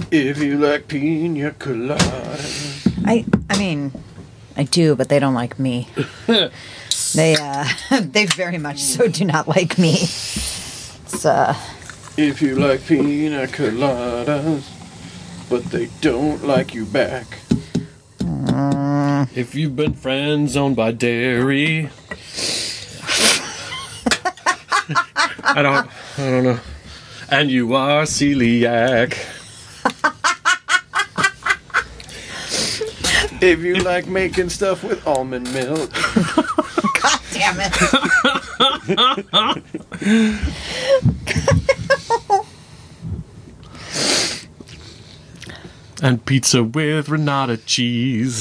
If you like pina coladas. I mean, I do, but they don't like me. They very much so do not like me. It's, If you like pina coladas, but they don't like you back. If you've been friend zoned by dairy. I don't know. And you are celiac. If you like making stuff with almond milk. God damn it. And pizza with Renata cheese.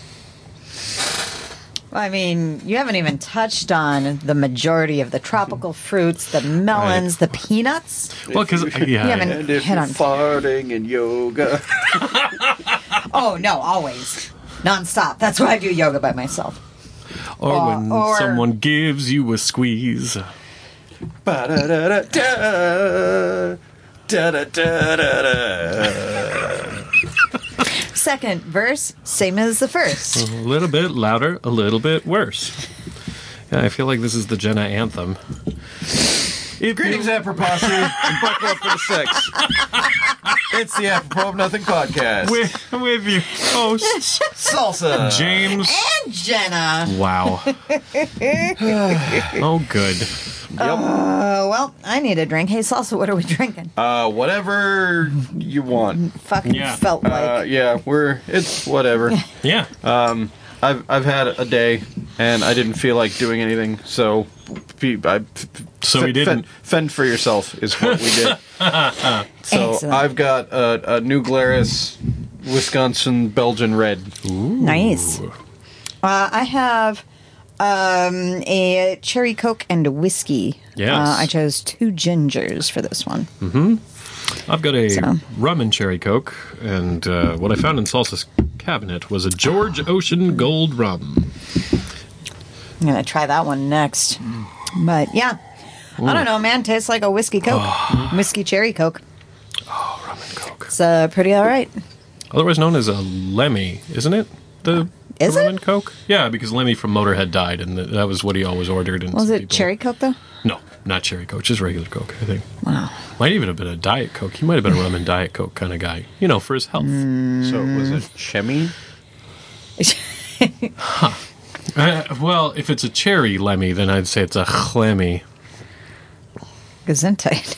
I mean, you haven't even touched on the majority of the tropical fruits, the melons, the peanuts. Well, because, You haven't And if hit you're on... farting and yoga. Oh, no, always. Non-stop. That's why I do yoga by myself. Or when someone gives you a squeeze. Ba-da-da-da-da. Da-da-da-da-da. Second verse, same as the first. A little bit louder, a little bit worse. Yeah, I feel like this is the Jenna anthem. Greetings, apropos, and buckle up for the sex. It's the Apropos of Nothing podcast. With you, hosts, Salsa. James. And Jenna. Wow. Oh, good. Yep. Well, I need a drink. Hey, Salsa, what are we drinking? Whatever you want. Fucking Yeah. felt like. Yeah, it's whatever. Yeah. I've had a day, and I didn't feel like doing anything, so So we didn't. Fend for yourself is what we did. So Excellent. I've got a New Glarus Wisconsin Belgian Red. Nice. I have a cherry Coke and a whiskey. Yes. I chose 2 gingers for this one. I've got a So. rum and cherry Coke, and what I found in Salsa's cabinet was a George Ocean Gold rum. I'm going to try that one next. But yeah, I don't know, man. Tastes like a whiskey Coke. Whiskey cherry Coke. Oh, rum and Coke. It's pretty all right. Otherwise known as a Lemmy, isn't it? The Is rum it? and Coke? Yeah, because Lemmy from Motorhead died, and that was what he always ordered. And Was some it people- cherry Coke, though? No, not cherry Coke, just regular Coke, I think. Wow. Might even have been a Diet Coke. He might have been a rum and Diet Coke kind of guy, for his health. So was it Chemmy? Well, if it's a cherry Lemmy, then I'd say it's a Chlemmy. Gesundheit.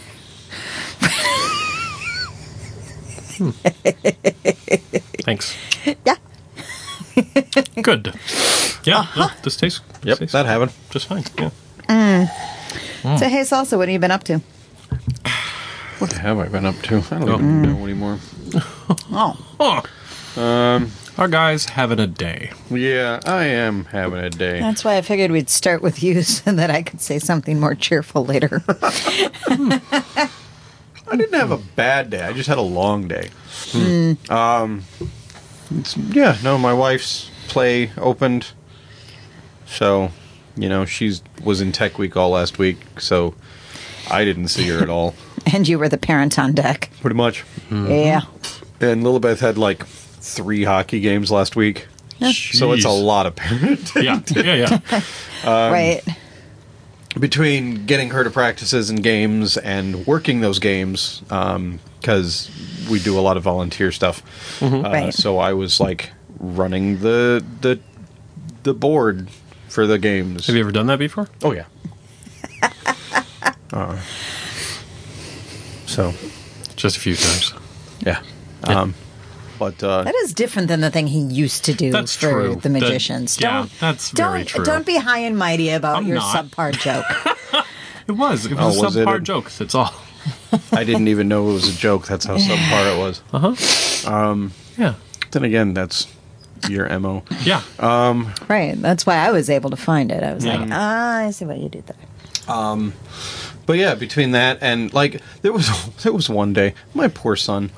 Thanks. Yeah. Good. Yeah, no, this tastes. Yep, tastes that happened. just fine. Yeah. So, hey, Salsa, what have you been up to? What have I been up to? I don't even know anymore. Oh, Our guy's having a day. Yeah, I am having a day. that's why I figured we'd start with you so that I could say something more cheerful later. I didn't have a bad day. I just had a long day. My wife's play opened. So, she was in Tech Week all last week, so I didn't see her at all. And you were the parent on deck. Pretty much. Yeah. And Lilibeth had 3 hockey games last week. So it's a Jeez. lot of parenting. Yeah. Right. Between getting her to practices and games and working those games, because we do a lot of volunteer stuff. Right. So I was running the board for the games. Have you ever done that before? Oh yeah. So Just a few times. yeah. That is different than the thing he used to do That's for true. the magicians. Yeah, that's very true. Don't be high and mighty about I'm your not. subpar joke. It was. It Oh, was was a it subpar a- joke. That's all. I didn't even know it was a joke. That's how subpar it was. Yeah. Then again, that's your MO. Yeah. Right. That's why I was able to find it. I was like, I see what you did there. But yeah, between that and there was one day, my poor son,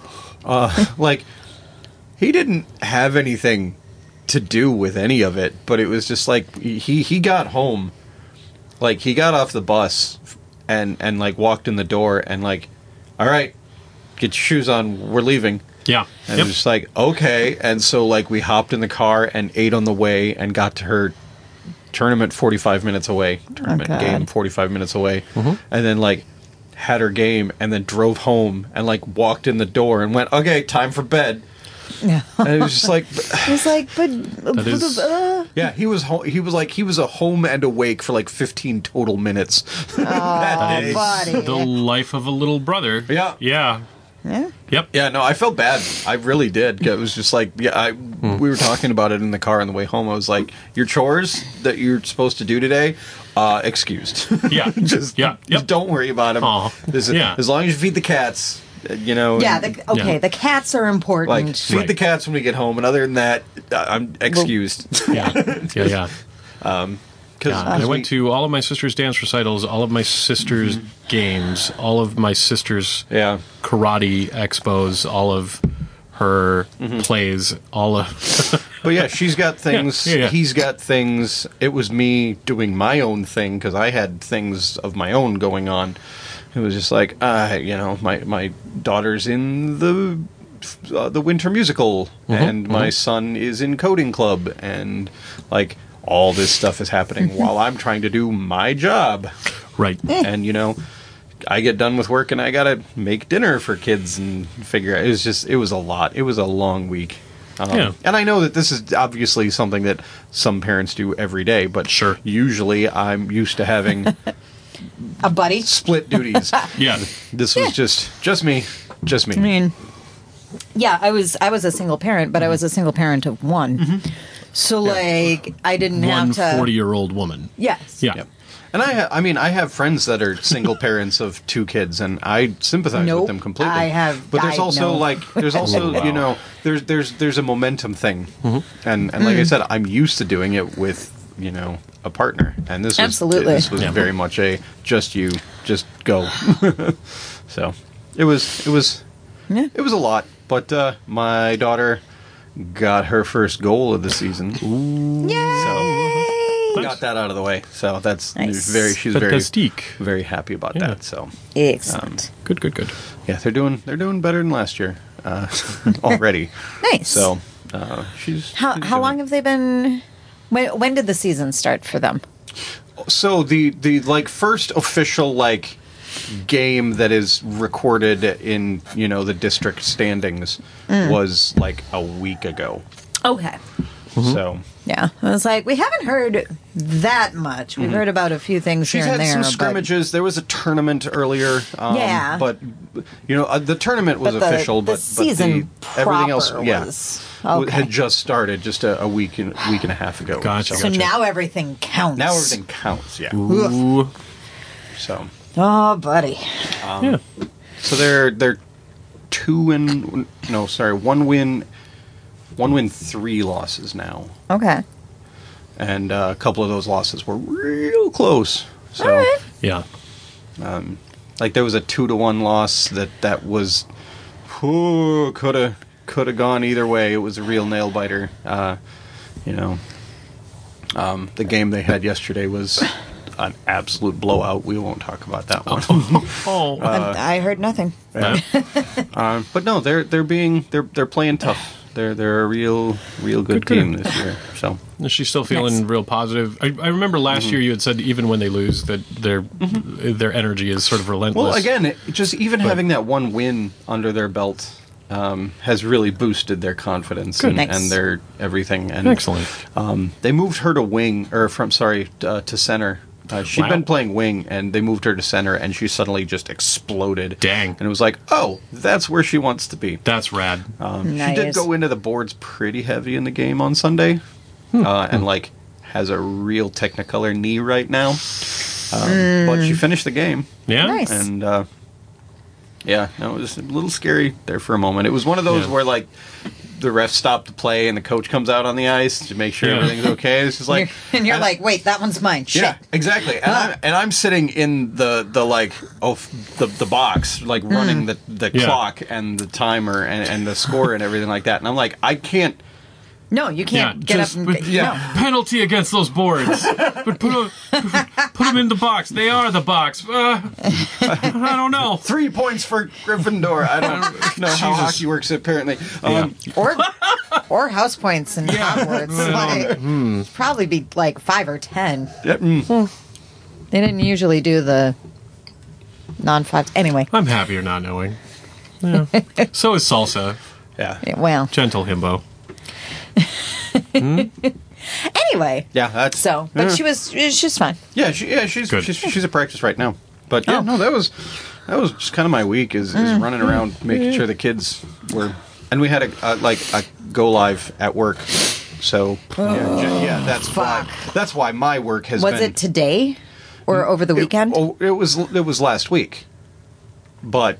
he didn't have anything to do with any of it, but it was just he got home, he got off the bus and walked in the door and all right, get your shoes on, we're leaving. Yeah. And it was just like, okay. And so, like, we hopped in the car and ate on the way and got to her tournament 45 minutes away. Tournament God. game 45 minutes away. And then, like, had her game and then drove home and, like, walked in the door and went, okay, time for bed. Yeah. And it was just like... It's like, but... That is- Yeah, he was a home and awake for, like, 15 total minutes. that day. buddy. The life of a little brother. Yeah. Yeah. Yeah. Yep. Yeah, no, I felt bad. I really did. It was just like, we were talking about it in the car on the way home. I was like, your chores that you're supposed to do today, excused. Yeah. just Yep. don't worry about them. Aw. Yeah. As long as you feed the cats, you know. Yeah, and, okay, Yeah. the cats are important. like, feed Right. the cats when we get home, and other than that, I'm excused. Yeah. Yeah. Because I went to all of my sister's dance recitals, all of my sister's games, all of my sister's Yeah. karate expos, all of her plays, all of... But yeah, she's got things. Yeah. He's got things. It was me doing my own thing because I had things of my own going on. It was just like, my daughter's in the winter musical, and my son is in coding club, and like all this stuff is happening while I'm trying to do my job. Right. And I get done with work and I gotta make dinner for kids and figure out. It was a lot. It was a long week. Yeah. And I know that this is obviously something that some parents do every day, but Sure. usually I'm used to having a buddy. split duties. Yeah. This was just me. Just me. I mean, yeah, I was a single parent, but I was a single parent of one. So, like, I didn't One have to... 40-year-old woman. Yes. Yeah. Yep. And I have friends that are single parents of 2 kids, and I sympathize Nope. with them completely. I have- but there's I also know. there's also Wow. there's a momentum thing, and like I said, I'm used to doing it with a partner, and this was Absolutely. this was Yeah. very much a just go. So it was Yeah. it was a lot, but my daughter got her first goal of the season. Yay! Got that out of the way, so that's Nice. she's very Fantastique. very happy about Yeah. that. So Excellent. Good. yeah, they're doing better than last year already. Nice. So she's How long have they been... When did the season start for them? So the like first official like game that is recorded in the district standings was like a week ago. Okay. So Yeah. I was like, we haven't heard that much. We've heard about a few things she's here and had there. some but- scrimmages. There was a tournament earlier. Yeah. But the tournament was But the- official. the but season everything else, proper yeah, was- okay. had just started just a week and a half ago. Gotcha. So now everything counts. Now everything counts. Yeah. Ooh. So Oh, buddy. Yeah. so they're 1 win, 3 losses now, Okay. and a couple of those losses were real close. So. All right. Yeah. Like there was a 2-1 loss that was could have gone either way. It was a real nail biter. The game they had yesterday was an absolute blowout. We won't talk about that one. Oh. I heard nothing. But no, they're playing tough. They're a real good Good. team this year. So Is she still feeling Nice. real positive? I remember last year you had said even when they lose that their energy is sort of relentless. well, again, just even having that one win under their belt has really boosted their confidence Nice. and their everything. And Excellent. they moved her to wing to center. She'd Wow. been playing wing, and they moved her to center, and she suddenly just exploded. Dang. And it was like, oh, that's where she wants to be. That's rad. She did Nice. go into the boards pretty heavy in the game on Sunday, and like has a real Technicolor knee right now. But she finished the game, Yeah. Nice. and it was a little scary there for a moment. It was one of those Yeah. where like the ref stopped the play and the coach comes out on the ice to make sure Yeah. everything's okay. It's just like, and you're I- like, wait, that one's mine. Shit. yeah, exactly. And I'm sitting in the box, like running the Yeah. clock and the timer and the score and everything like that. And I'm like, I can't No, you can't get up and... yeah. No. Penalty against those boards. But put them in the box. They are the box. I don't know. 3 points for Gryffindor. I don't know how hockey works, apparently. Or house points in Hogwarts. Like, probably be like 5 or 10. Yep. They didn't usually do the non-5. Anyway. I'm happier not knowing. Yeah. So is Salsa. Yeah. Well. Gentle himbo. Anyway. Yeah, that's... So, but she's fine. Yeah, she's Good. she's at practice right now. But yeah, no, that was just kind of my week is running around making sure the kids were, and we had a go live at work. So that's why my work has been. Was it today or over the weekend? It was last week, but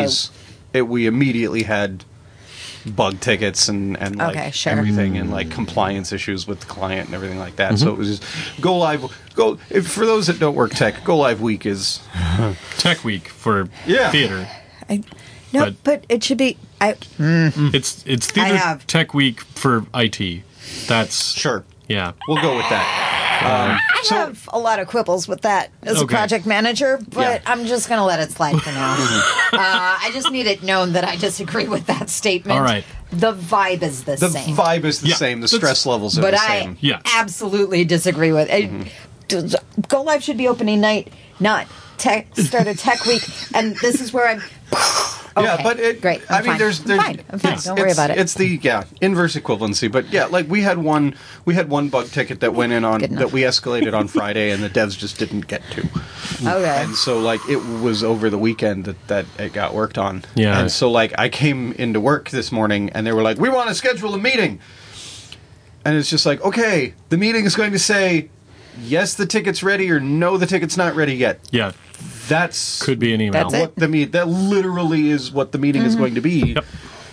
we immediately had bug tickets and like Okay, sure. everything and like compliance issues with the client and everything like that. So it was just go live. For those that don't work tech, go live week is Tech week for theater. But it should be. It's theater have- tech week for IT. That's sure. Yeah. We'll go with that. I have a lot of quibbles with that as a Okay. project manager, but Yeah. I'm just going to let it slide for now. I just need it known that I disagree with that statement. All right. The vibe is the The same. vibe is the Yeah, same. The that's- stress levels are But the I same. Yeah. absolutely disagree with it. Go Live should be opening night, not start a tech week, and this is where I'm... Yeah, Okay, but great. I I'm mean, fine. there's I'm fine. Don't worry about it. It's the inverse equivalency, but yeah, like we had one bug ticket that went in on Good enough. that we escalated on Friday, and the devs just didn't get to, Okay. and so like it was over the weekend that it got worked on. Yeah. And so like I came into work this morning, and they were like, "We want to schedule a meeting," and it's just like, okay, the meeting is going to say, yes, the ticket's ready, or no, the ticket's not ready yet. Yeah. That's Could be an email. That's it. what that literally is what the meeting is going to be. Yep.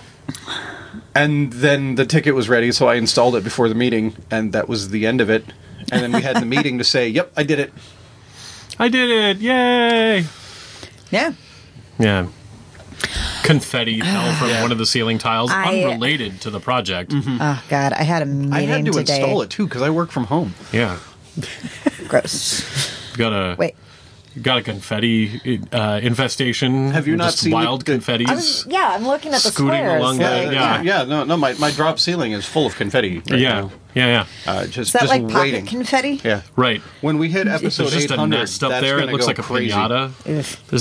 And then the ticket was ready, so I installed it before the meeting, and that was the end of it. And then we had the meeting to say, "Yep, I did it." I did it! Yay! Yeah. Yeah. Confetti fell from one of the ceiling tiles, I- unrelated to the project. Oh, God. I had a meeting I had to today. install it too because I work from home. Yeah. Gross. Got a confetti infestation. Have you not just seen wild the- confetti? I'm looking at the Scooting squares. along like, the- My drop ceiling is full of confetti. Right yeah. now. Just Is that just like pocket waiting. confetti? Yeah. right. When we hit There's episode just a 800, nest up that's there. It gonna looks go like a crazy. pinata. Ugh. There's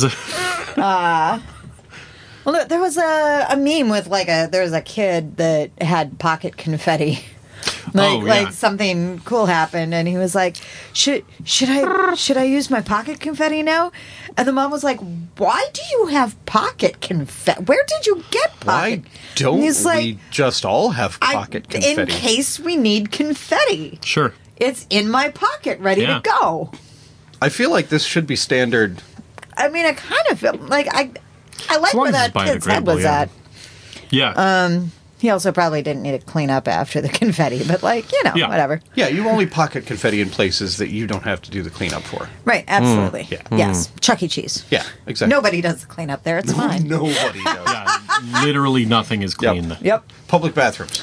a Well, there was a meme with there was a kid that had pocket confetti. Like something cool happened, and he was like, "Should I use my pocket confetti now?" And the mom was like, "Why do you have pocket confetti? Where did you get pocket?" Why don't And he's like, we just all have pocket confetti? In case we need confetti. sure. It's in my pocket, ready Yeah. to go. I feel like this should be standard. I mean, I kind of feel like I like long where as that it's kid's head biodegradable, was yeah. at. Yeah. He also probably didn't need to clean up after the confetti, but Yeah. whatever. Yeah, you only pocket confetti in places that you don't have to do the cleanup for. Right, absolutely. Yeah. Yes, Chuck E. Cheese. Yeah, exactly. Nobody does the cleanup there. It's fine. Nobody does. yeah. Literally nothing is clean. Yep. Public bathrooms.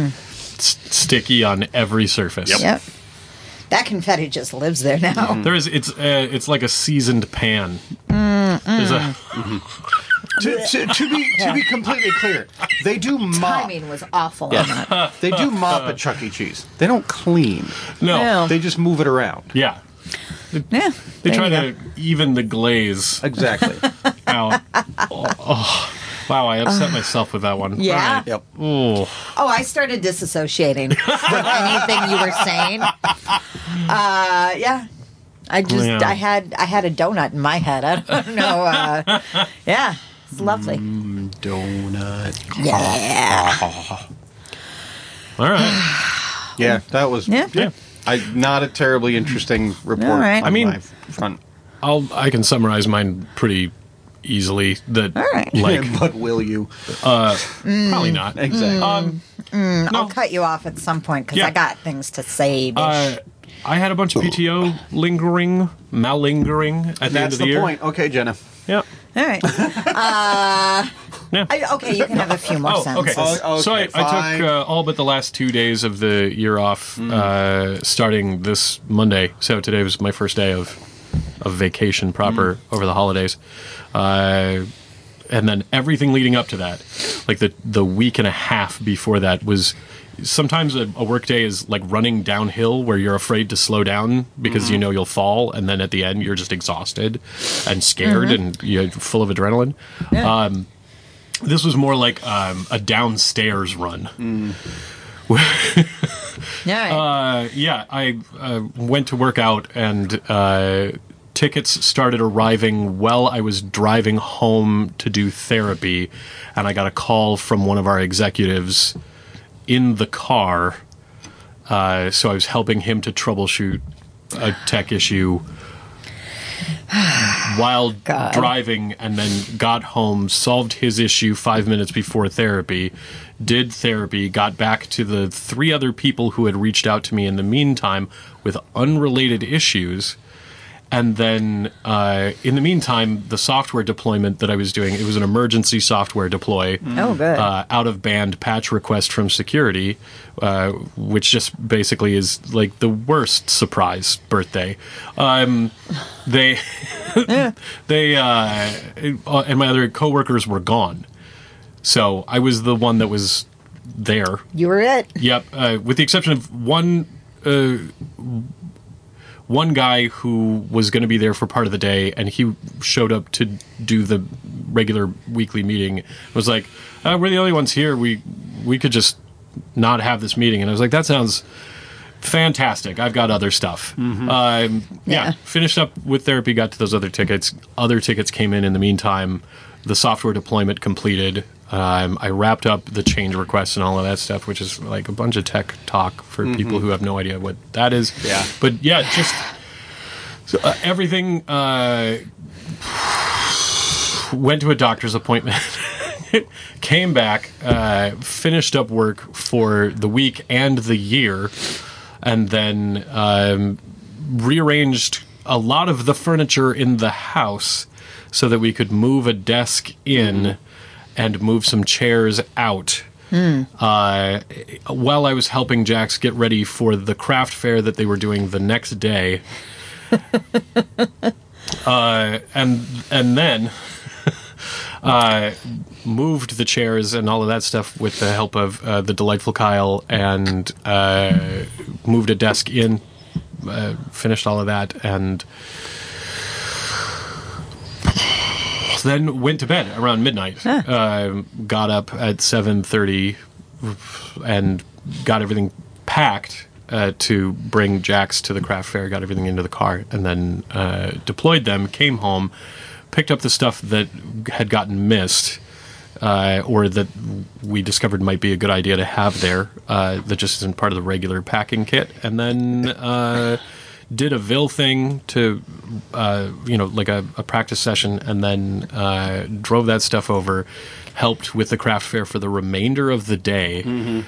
Sticky on every surface. Yep. That confetti just lives there now. There is. It's like a seasoned pan. There's a To be completely clear, they do mop. Timing was awful on that. They do mop at Chuck E. Cheese. They don't clean. no. Well. They just move it around. Yeah. Yeah. They there try you to even the glaze Exactly. out. Wow, I upset myself with that one. Yeah? All right. Yep. Oh, Oh, I started disassociating from anything you were saying. Yeah. Yeah. I had a donut in my head. I don't know. Yeah. It's lovely. Donut. Yeah. all right. Yeah, that was. Yeah. Not a terribly interesting report. All right. On I mean- my front. I can summarize mine pretty easily. That All right. like But will you? probably not. Exactly. I'll cut you off at some point because Yeah. I got things to say. Bish. I had a bunch of PTO malingering at the end That's of the the year. point. Okay, Jenna. Yeah. All right. Yeah. Okay, you can have a few more sentences. Okay, So I took all but the last 2 days of the year off, starting this Monday. So today was my first day of vacation proper over the holidays. And then everything leading up to that, like the week and a half before that, was sometimes a work day is like running downhill where you're afraid to slow down because you know you'll fall, and then at the end you're just exhausted and scared and you're full of adrenaline. Yeah. This was more like a downstairs run. Yeah. I went to work out, and tickets started arriving while I was driving home to do therapy, and I got a call from one of our executives in the car. So I was helping him to troubleshoot a tech issue while driving, and then got home, solved his issue 5 minutes before therapy, did therapy, got back to the 3 other people who had reached out to me in the meantime with unrelated issues. And then, in the meantime, the software deployment that I was doing, it was an emergency software deploy. Oh, good. Out-of-band patch request from security, which just basically is like the worst surprise birthday. And my other coworkers were gone. So I was the one that was there. You were it. Yep, with the exception of one guy who was going to be there for part of the day, and he showed up to do the regular weekly meeting. Was like, we're the only ones here. We could just not have this meeting. And I was like, that sounds fantastic. I've got other stuff. Finished up with therapy, got to those other tickets. Other tickets came in the meantime. The software deployment completed. I wrapped up the change requests and all of that stuff, which is like a bunch of tech talk for people who have no idea what that is. Yeah. But yeah, just everything went to a doctor's appointment, came back, finished up work for the week and the year, and then rearranged a lot of the furniture in the house so that we could move a desk in and move some chairs out. While I was helping Jax get ready for the craft fair that they were doing the next day. And then moved the chairs and all of that stuff with the help of the delightful Kyle, and moved a desk in, finished all of that, and then went to bed around midnight. Got up at 7:30 and got everything packed to bring Jax to the craft fair, got everything into the car, and then deployed them, came home, picked up the stuff that had gotten missed, or that we discovered might be a good idea to have there, that just isn't part of the regular packing kit, and then did a Vil thing to, like a practice session, and then drove that stuff over, helped with the craft fair for the remainder of the day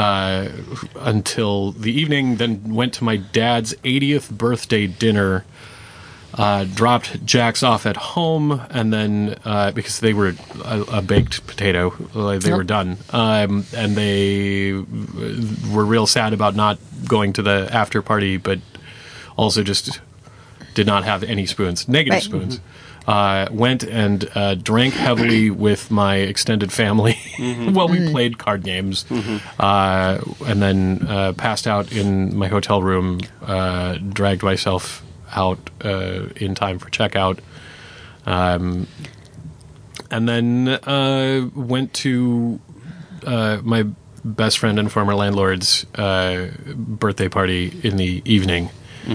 until the evening, then went to my dad's 80th birthday dinner, dropped Jax off at home, and then, because they were a baked potato, they were done, and they were real sad about not going to the after party, but also just did not have any spoons, negative spoons. Went and drank heavily with my extended family while we played card games, and then passed out in my hotel room, dragged myself out in time for checkout, and then went to my best friend and former landlord's birthday party in the evening.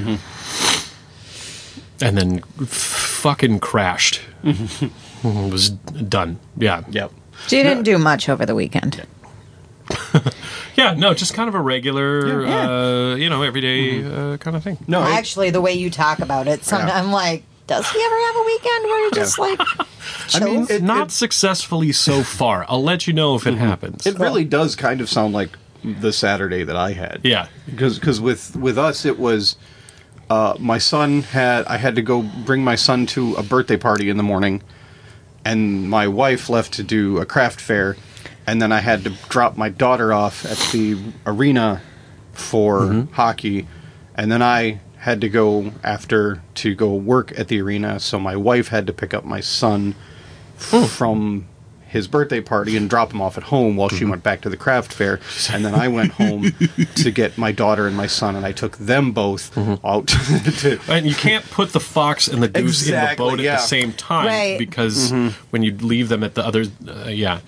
And then fucking crashed. Was done. Yeah. Yep. So you didn't do much over the weekend. Yeah, no, just kind of a regular, everyday kind of thing. No, Actually, the way you talk about it, sometimes I'm like, does he ever have a weekend where he just like chills? Not successfully so far. I'll let you know if it happens. It really does kind of sound like the Saturday that I had. Yeah. Because with us, it was... my son I had to go bring my son to a birthday party in the morning, and my wife left to do a craft fair, and then I had to drop my daughter off at the arena for hockey, and then I had to go after to go work at the arena, so my wife had to pick up my son from his birthday party and drop him off at home while she went back to the craft fair, and then I went home to get my daughter and my son, and I took them both out to... And you can't put the fox and the goose in the boat at the same time, right. because when you leave them at the other, but yeah,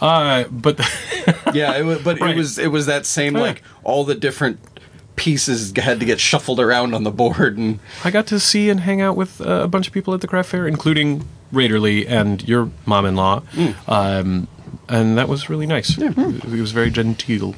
it was that same like all the different pieces had to get shuffled around on the board, and I got to see and hang out with a bunch of people at the craft fair, including Raiderly and your mom-in-law, and that was really nice. Yeah. It was very genteel.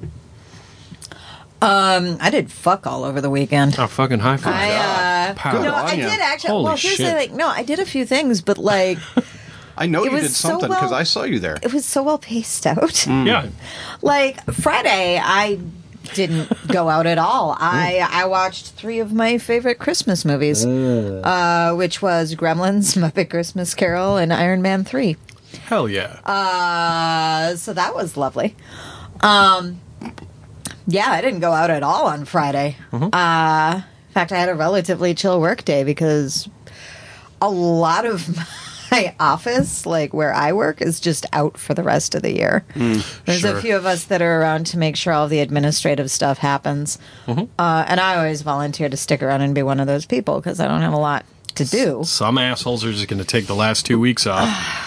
I did fuck all over the weekend. Oh, fucking high five! I did actually. Holy well, here's shit. the thing. No, I did a few things, but like. I know you did so something because I saw you there. It was so well paced out. Yeah. Like Friday, I didn't go out at all. I watched 3 of my favorite Christmas movies, which was Gremlins, Muppet Christmas Carol, and Iron Man 3. Hell yeah. So that was lovely. Yeah, I didn't go out at all on Friday. In fact, I had a relatively chill work day because a lot of my office, like where I work, is just out for the rest of the year. There's a few of us that are around to make sure all the administrative stuff happens. And I always volunteer to stick around and be one of those people because I don't have a lot to do. Some assholes are just going to take the last 2 weeks off.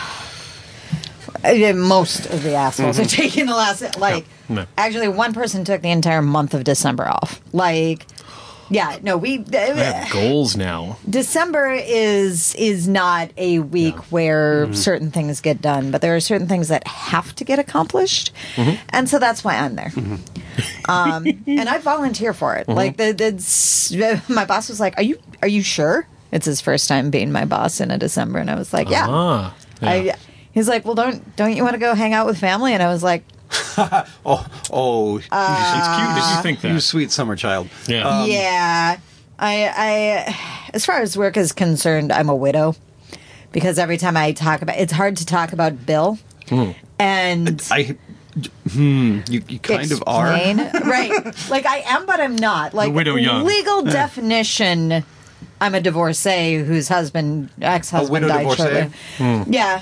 Most of the assholes are taking the last, No. Actually, one person took the entire month of December off. Yeah, no, I have goals now. December is not a week where certain things get done, but there are certain things that have to get accomplished, and so that's why I'm there. And I volunteer for it. Like my boss was like, "Are you sure?" It's his first time being my boss in a December, and I was like, "Yeah." He's like, "Well, don't you want to go hang out with family?" And I was like, oh, it's cute that you think that. You sweet summer child. Yeah. yeah. I as far as work is concerned, I'm a widow because every time I talk about, it's hard to talk about Bill, and you kind of are, right? Like I am, but I'm not. Like the widow young. Legal definition, I'm a divorcee whose ex-husband died shortly. Yeah.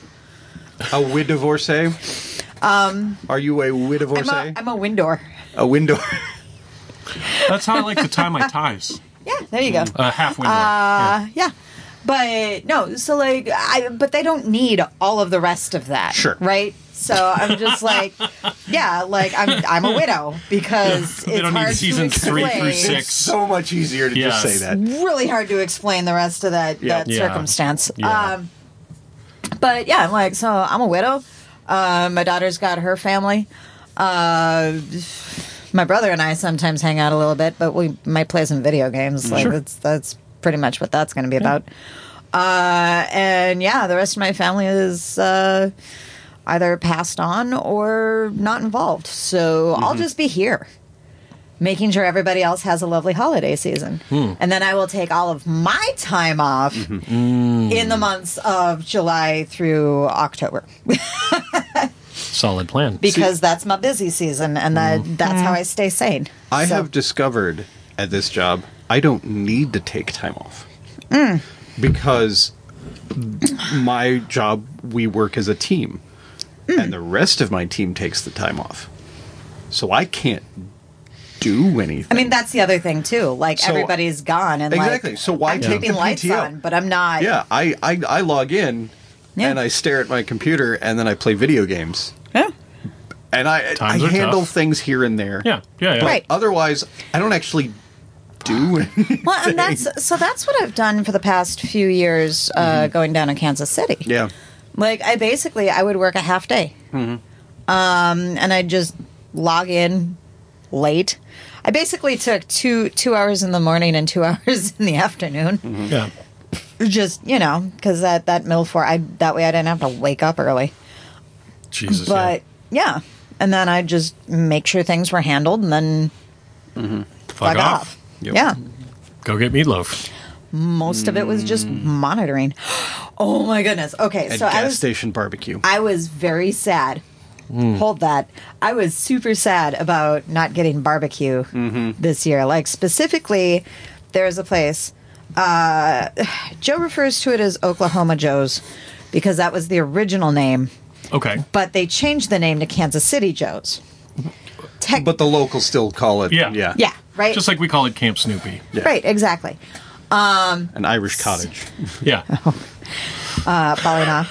A widow-divorcee? Are you a widow-divorcee? I'm a windor. A window. That's how I like to tie my ties. Yeah, there you go. Half window. Yeah. But no, so but they don't need all of the rest of that. Sure. Right? So I'm just like, yeah, like I'm a widow because They it's don't need hard seasons to 3 explain. through It's 6. so much easier to just say that. Really hard to explain the rest of that Yeah. circumstance. Yeah. But yeah, I'm like, so I'm a widow. My daughter's got her family. My brother and I sometimes hang out a little bit, but we might play some video games. Like that's pretty much what that's going to be about. And yeah, the rest of my family is either passed on or not involved. So I'll just be here, making sure everybody else has a lovely holiday season. And then I will take all of my time off in the months of July through October. Solid plan. Because that's my busy season, and that's how I stay sane. I have discovered at this job, I don't need to take time off. Because my job, we work as a team. And the rest of my team takes the time off. So I can't do anything. I mean, that's the other thing, too. Like, So- everybody's gone, and Exactly. So why I'm take keeping the lights PTO? on, but I'm not. Yeah, I log in, and I stare at my computer, and then I play video games. Yeah. And I Times are handle tough. things here and there. Yeah. Right. Otherwise, I don't actually do anything. Well, and that's what I've done for the past few years, going down to Kansas City. Yeah. Like, I would work a half day. And I'd just log in late. I basically took two hours in the morning and 2 hours in the afternoon. Yeah. Just, because that middle that way I didn't have to wake up early. Jesus. But, yeah. And then I'd just make sure things were handled and then Fuck off. Yep. Yeah. Go get meatloaf. Most of it was just monitoring. Oh my goodness. Okay, At so gas station barbecue. I was very sad. Hold that. I was super sad about not getting barbecue this year. Like, specifically, there's a place. Joe refers to it as Oklahoma Joe's because that was the original name. Okay. But they changed the name to Kansas City Joe's. But the locals still call it. Yeah. Yeah, right? Just like we call it Camp Snoopy. Yeah. Right, exactly. An Irish cottage. Yeah. Probably not.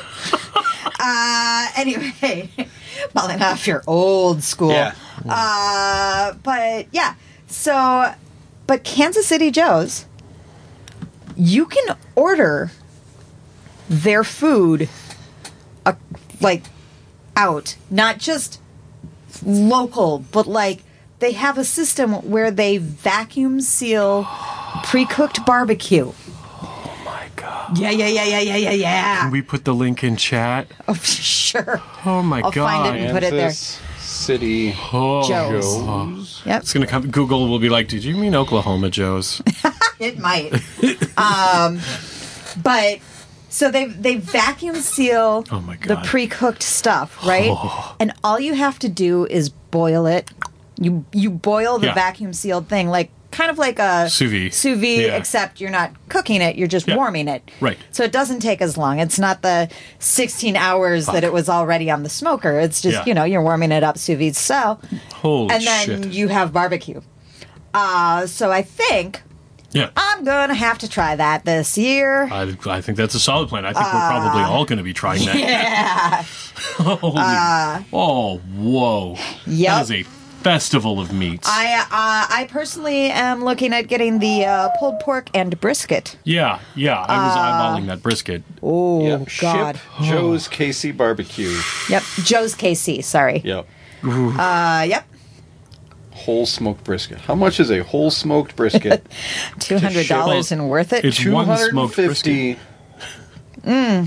Anyway, probably not if you're old school. Yeah. But yeah, so, but Kansas City Joe's, you can order their food, like, out, not just local, but like they have a system where they vacuum seal pre-cooked barbecue. Yeah. Can we put the link in chat? Oh, sure. Oh my I'll god. find it and put it there. Kansas City Oh, Joe's. Joe's. Yep, It's gonna come. Google will be like, "Did you mean Oklahoma Joe's?" it might. But so they vacuum seal Oh my the God. pre-cooked stuff, right? And all you have to do is boil it. You boil the Yeah. vacuum sealed thing like kind of like a Sous vide. Yeah. except you're not cooking it, you're just Yeah. warming it. Right. So it doesn't take as long. It's not the 16 hours that it was already on the smoker. It's just, Yeah. you're warming it up sous vide style. Holy And then shit! you have barbecue. So I think Yeah. I'm going to have to try that this year. I think that's a solid plan. I think we're probably all going to be trying that. Yeah. Holy, oh, whoa. Yep. That is a festival of meats. I personally am looking at getting the pulled pork and brisket. Yeah. I was eyeballing that brisket. Oh, Yep. God. Ship Joe's KC Barbecue. Yep. Joe's KC, sorry. Yep. Yep. Whole smoked brisket. How much is a whole smoked brisket? $200 and worth it. It's one smoked brisket. $250.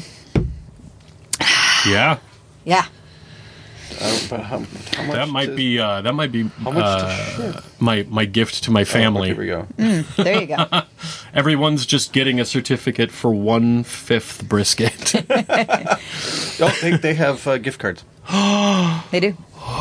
Yeah. Yeah. But how much That might does- be How much to ship? my gift to my family. Here we go. There you go. Everyone's just getting a certificate for 1/5 brisket. Oh, they have gift cards. They do.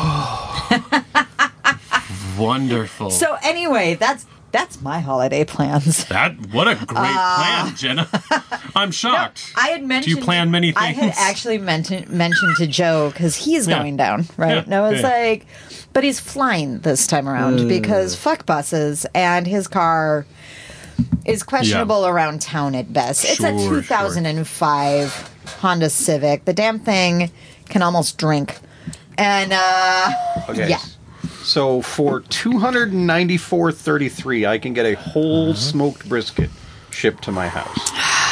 Wonderful. So anyway, that's my holiday plans. What a great plan, Jenna. I'm shocked. I had mentioned. Do you plan many things? I had actually mentioned to Joe because he's Yeah. going down, right? Yeah, And I was yeah. like, but he's flying this time around because fuck buses, and his car is questionable around town at best. It's a Sure, 2005 Honda Civic. The damn thing can almost drink, and Okay. yeah. So for $294.33, I can get a whole smoked brisket shipped to my house.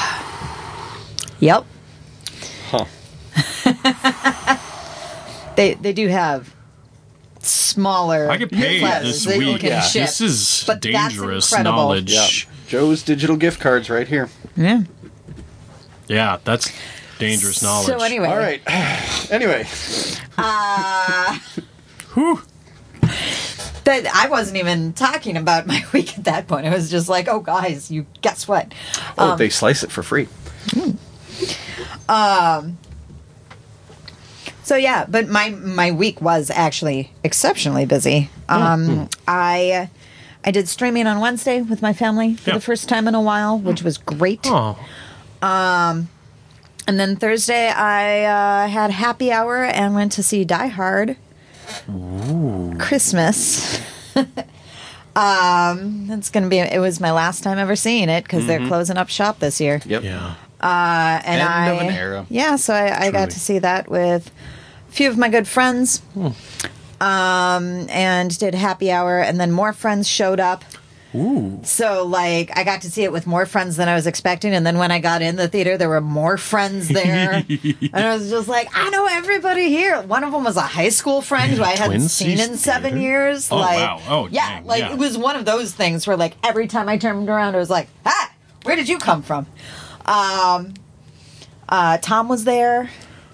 Yep. Huh. They do have smaller. I get paid platters this that you week. can ship. This is But that's dangerous incredible. knowledge. Yeah. Joe's digital gift cards right here. Yeah. Yeah, that's dangerous knowledge. So anyway, All right. Anyway. Whew. that I wasn't even talking about my week at that point. I was just like, "Oh, guys, you guess what?" Oh, they slice it for free. So yeah, but my week was actually exceptionally busy. I did streaming on Wednesday with my family for Yeah. the first time in a while, which was great. Oh, And then Thursday I had happy hour and went to see Die Hard. Christmas. It's gonna be. It was my last time ever seeing it because they're closing up shop this year. Yep. yeah. And End of an era. Yeah, so I got Truly. to see that with a few of my good friends. And did happy hour, and then more friends showed up. Ooh. So, like, I got to see it with more friends than I was expecting. And then when I got in the theater, there were more friends there. And I was just like, I know everybody here. One of them was a high school friend who I hadn't Twins seen sees in 7 theater? years. Oh, like, wow. Oh, yeah. dang, Like, yeah. it was one of those things where, like, every time I turned around, I was like, ah, where did you come from? Tom was there.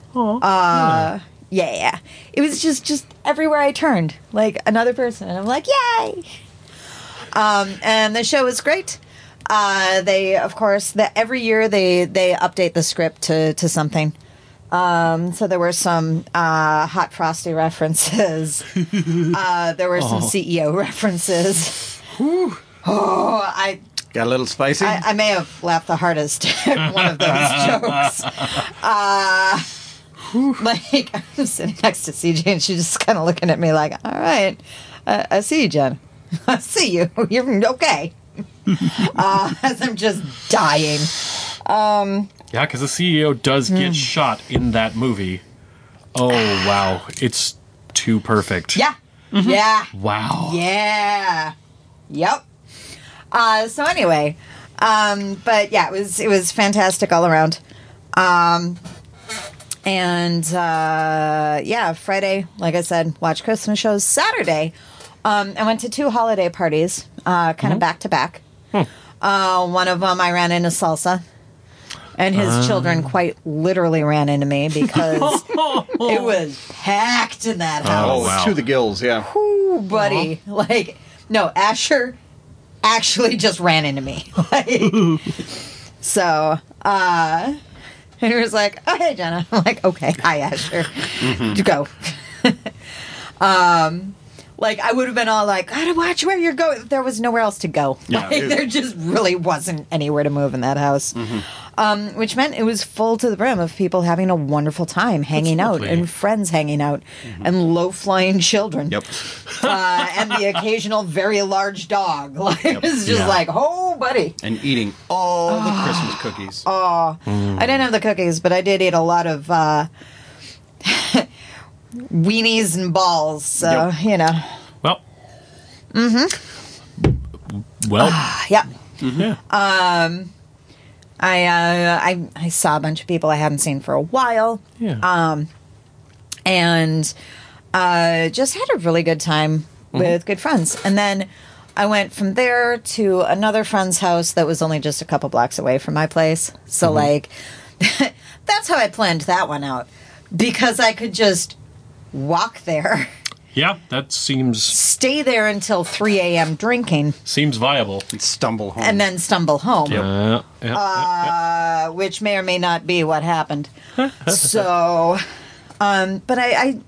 Yeah. It was just everywhere I turned, like another person. And I'm like, yay! And the show was great. They, of course, every year they update the script to something. So there were some Hot Frosty references. There were some CEO references. I got a little spicy. I may have laughed the hardest at one of those jokes. Like, I'm sitting next to CJ, and she's just kind of looking at me like, all right, I see you, Jen. I see you. You're okay. As I'm just dying. Yeah, because the CEO does get shot in that movie. Oh, wow. It's too perfect. Yeah. Mm-hmm. Yeah. Wow. Yeah. Yep. So anyway, but yeah, it was fantastic all around. Yeah, Friday, like I said, watch Christmas shows. Saturday, I went to 2 holiday parties, kind of back to back. One of them I ran into Salsa, and his children quite literally ran into me because it was packed in that house. Oh, wow. To the gills, yeah. Ooh, buddy. Like, no, Asher actually just ran into me. So, and he was like, oh, hey, Jenna. I'm like, okay, hi, Asher. You go. Like, I would have been all like, gotta watch where you're going. There was nowhere else to go. Yeah, like, there just really wasn't anywhere to move in that house. Which meant it was full to the brim of people having a wonderful time hanging out and friends hanging out and low-flying children. Yep. And the occasional very large dog. Like, it's just like, oh, buddy. And eating all the Christmas cookies. I didn't have the cookies, but I did eat a lot of weenies and balls, so, you know. Well. Well. Yeah. Yeah. I saw a bunch of people I hadn't seen for a while. Yeah. And just had a really good time with good friends. And then I went from there to another friend's house that was only just a couple blocks away from my place. So, like, that's how I planned that one out. Because I could just walk there. Yeah, that seems... Stay there until 3 a.m. drinking. Seems viable. And stumble home. And then stumble home. Yep. Which may or may not be what happened. So, but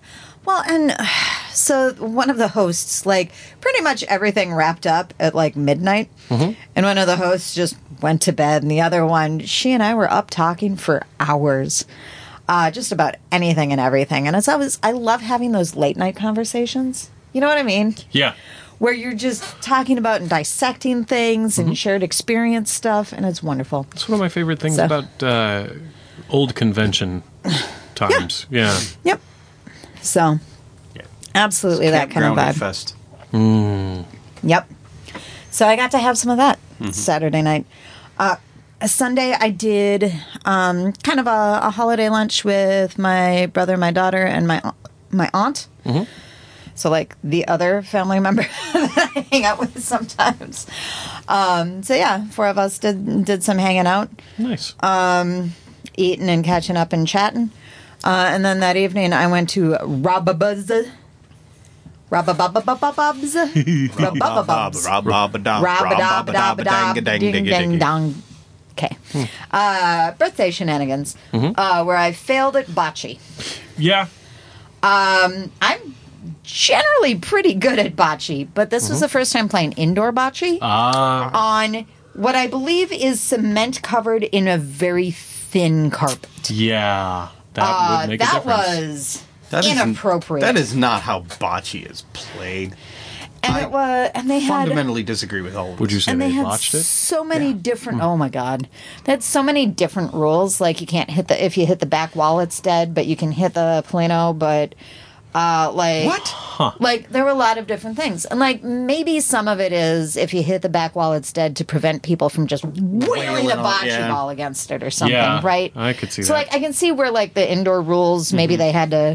so one of the hosts, like, pretty much everything wrapped up at, like, midnight. And one of the hosts just went to bed, and the other one, she and I were up talking for hours. Just about anything and everything. And I love having those late night conversations. You know what I mean? Yeah. Where you're just talking about and dissecting things and shared experience stuff, and it's wonderful. It's one of my favorite things about old convention times. Yeah. Yep. So, absolutely that kind of vibe. Fest. Yep. So I got to have some of that Saturday night. Sunday, I did kind of a holiday lunch with my brother, my daughter, and my aunt. So, like, the other family member that I hang out with sometimes. So, yeah, 4 of us did some hanging out. Nice. Eating and catching up and chatting. And then that evening, I went to Robabub's. Okay. Birthday shenanigans, where I failed at bocce. Yeah. I'm generally pretty good at bocce, but this was the first time playing indoor bocce on what I believe is cement covered in a very thin carpet. Yeah. That would make a difference. That was inappropriate. That is not how bocce is played. And they had fundamentally disagree with all of this. Would you say they botched it? So many different. Oh my god, they had so many different rules. Like, you can't hit if you hit the back wall, it's dead. But you can hit the Plano. But what? Huh. Like, there were a lot of different things, and like maybe some of it is if you hit the back wall, it's dead to prevent people from just wailing a bocce ball against it or something. Yeah, right? I could see that. So like I can see where like the indoor rules maybe they had to.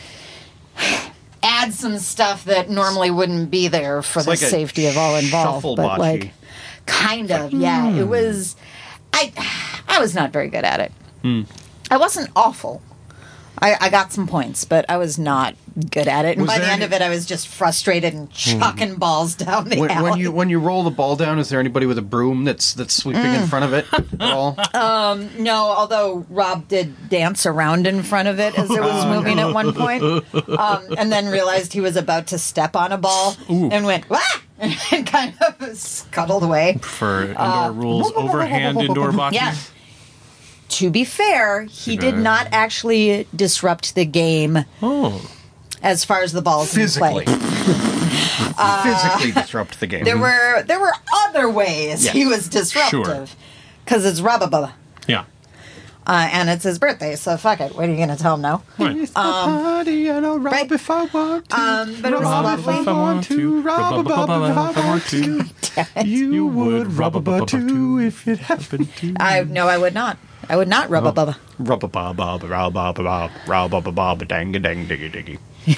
Add some stuff that normally wouldn't be there for the like safety of all involved, but bocce. like, kind of, yeah. It was. I was not very good at it. I wasn't awful, I got some points, but I was not good at it. And Was by the there end of it, I was just frustrated and chucking balls down the alley. When you roll the ball down, is there anybody with a broom that's sweeping in front of it at all? No, although Rob did dance around in front of it as it was moving at one point, and then realized he was about to step on a ball and went, "Wah!" and kind of scuttled away. For indoor rules, overhand indoor boxing. Yeah. To be fair, he did not actually disrupt the game as far as the balls Physically. in play. Physically disrupt the game. There were other ways he was disruptive. Because it's Rababa. Yeah. And it's his birthday, so fuck it. What are you going to tell him now? Right. It's the party and I'll rob right. if I want to. But it was rob lovely. if I want to. Rob if I want to. You would rob too if it happened to. No, I would not. I would not rub a bubba. Rub a bob bob rob bob bob rob bob bob dang a dang diggy diggy.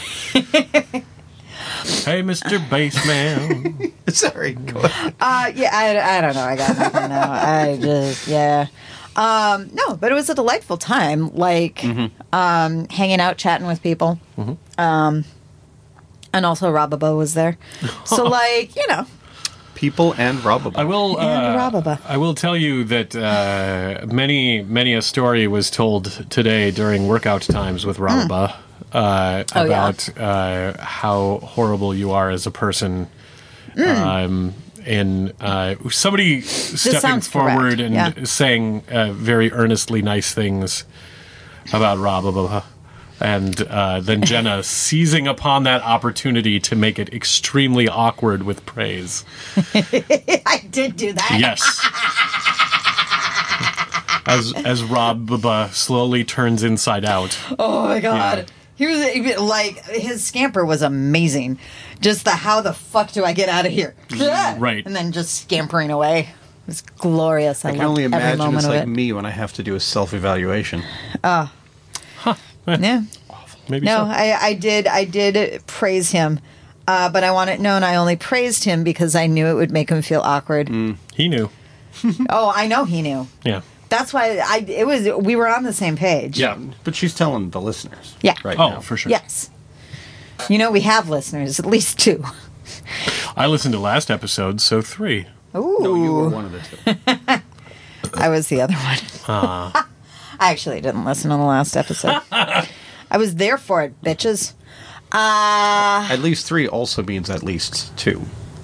Hey, Mr. Bassman. Sorry. Go ahead. Yeah, I don't know. I got nothing now. I just no, but it was a delightful time. Like hanging out, chatting with people. And also Rababa was there. So like, you know. People and Rababa. I will tell you that many a story was told today during workout times with Rababa about how horrible you are as a person. And somebody stepping forward and saying very earnestly nice things about Rababa. And then Jenna seizing upon that opportunity to make it extremely awkward with praise. I did do that. Yes. As Rob slowly turns inside out. Oh my god. Yeah. He was like, his scamper was amazing. Just how the fuck do I get out of here? Right. And then just scampering away. It was glorious. I can only imagine it's like me when I have to do a self-evaluation. Yeah. Maybe no, so. I did praise him, but I want it known I only praised him because I knew it would make him feel awkward. He knew. Oh, I know he knew. Yeah. That's why we were on the same page. Yeah, but she's telling the listeners. Yeah. Right Oh, now. for sure. Yes. You know, we have listeners, at least 2. I listened to last episode, so 3. Ooh. No, you were one of the 2. I was the other one. I actually didn't listen to the last episode. I was there for it, bitches. At least 3 also means at least 2.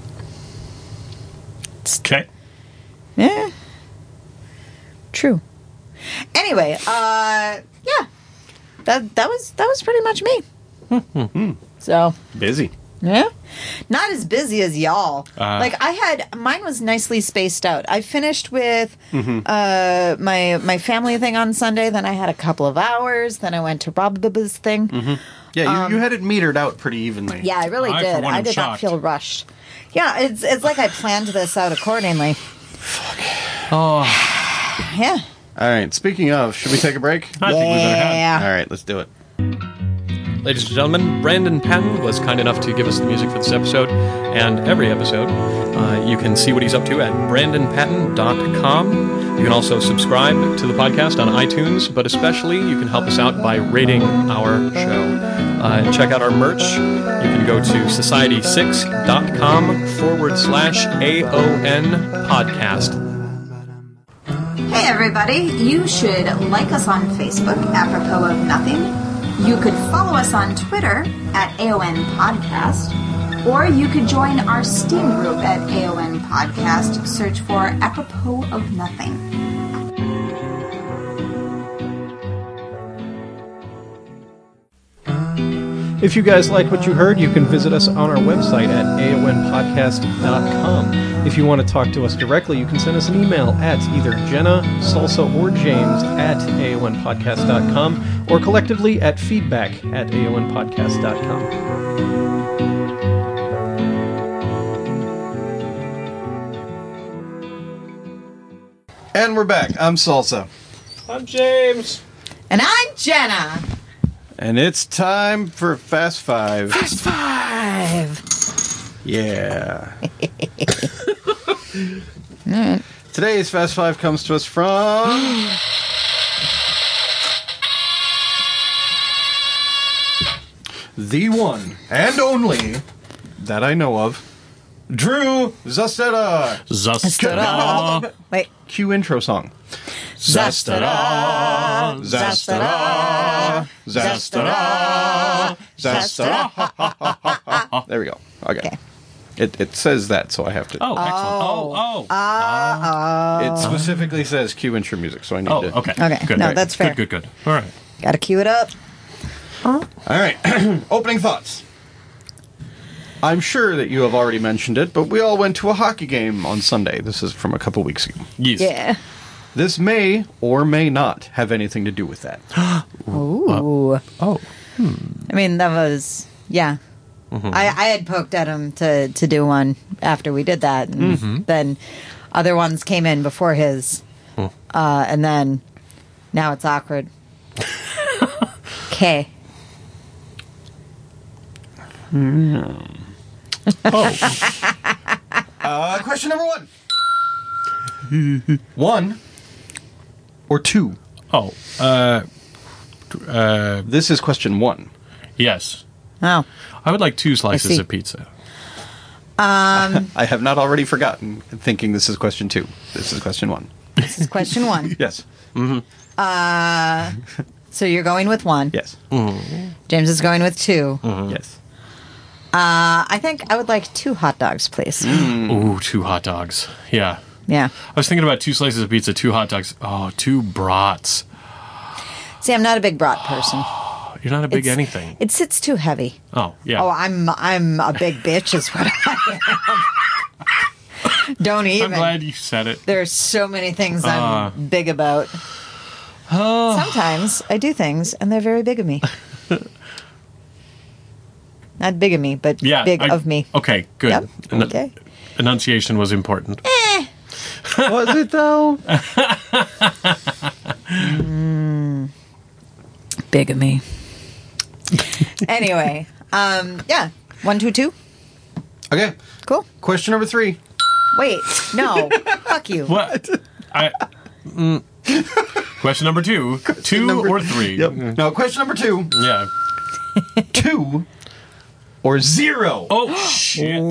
Okay. Yeah. True. Anyway, yeah. That was pretty much me. So Busy. yeah, not as busy as y'all. Like mine was nicely spaced out. I finished with my family thing on Sunday. Then I had a couple of hours. Then I went to Rob's thing. Yeah, you had it metered out pretty evenly. Yeah, I really I, did. for one, I am did not shocked. feel rushed. Yeah, it's like I planned this out accordingly. Oh, Yeah. All right, speaking of, should we take a break? I think we better head. Yeah. All right, let's do it. Ladies and gentlemen, Brandon Patton was kind enough to give us the music for this episode and every episode. You can see what he's up to at brandonpatton.com. You can also subscribe to the podcast on iTunes, but especially you can help us out by rating our show. Check out our merch. You can go to society6.com/AON podcast. Hey everybody, you should like us on Facebook, apropos of nothing. You could follow us on Twitter at AON Podcast, or you could join our Steam group at AON Podcast. Search for apropos of nothing. If you guys like what you heard, you can visit us on our website at aonpodcast.com. If you want to talk to us directly, you can send us an email at either Jenna, Salsa, or James at aonpodcast.com, or collectively at feedback at aonpodcast.com. And we're back. I'm Salsa. I'm James. And I'm Jenna. And it's time for Fast 5. Fast 5. Yeah. Today's Fast 5 comes to us from... the one and only that I know of, Drew Zastera. Zastera. Wait. Cue intro song. Zastera. Zastera. Zastera. Zastera. There we go. Okay. It says that, so I have to. Oh, excellent. It specifically says cue intro music, so I need to. Okay. Okay. Good. No, that's fair. Good. All right. Gotta cue it up. All right. Opening thoughts. I'm sure that you have already mentioned it, but we all went to a hockey game on Sunday. This is from a couple weeks ago. Yes. Yeah. This may or may not have anything to do with that. Ooh. Oh. I mean, that was, yeah. Mm-hmm. I had poked at him to do one after we did that. And then other ones came in before his. And then now it's awkward. Okay. Question number 1. 1 or 2? Oh. This is question 1. Yes. Oh. I would like 2 slices see. of pizza. I have not already forgotten thinking this is question 2. This is question 1. This is question 1. Yes. So you're going with 1. Yes. James is going with 2. Yes. I think I would like 2 hot dogs, please. Ooh, 2 hot dogs. Yeah. Yeah. I was thinking about 2 slices of pizza, 2 hot dogs. Oh, 2 brats. See, I'm not a big brat person. You're not a big It's- anything. It sits too heavy. Oh, yeah. Oh, I'm a big bitch is what I am. Don't even. I'm glad you said it. There's so many things I'm big about. Sometimes I do things and they're very big of me. Not big of me, but Yeah. big of me. Okay, good. Yep. En- Okay. Enunciation was important. Was it though? Big of me. Anyway, yeah. 1, 2, 2. Okay. Cool. Question number 3. Wait, no. Fuck you. What? Question number 2. 2 or 3? Yep. Now, question number 2. Yeah. 2 or 0? Oh, shit.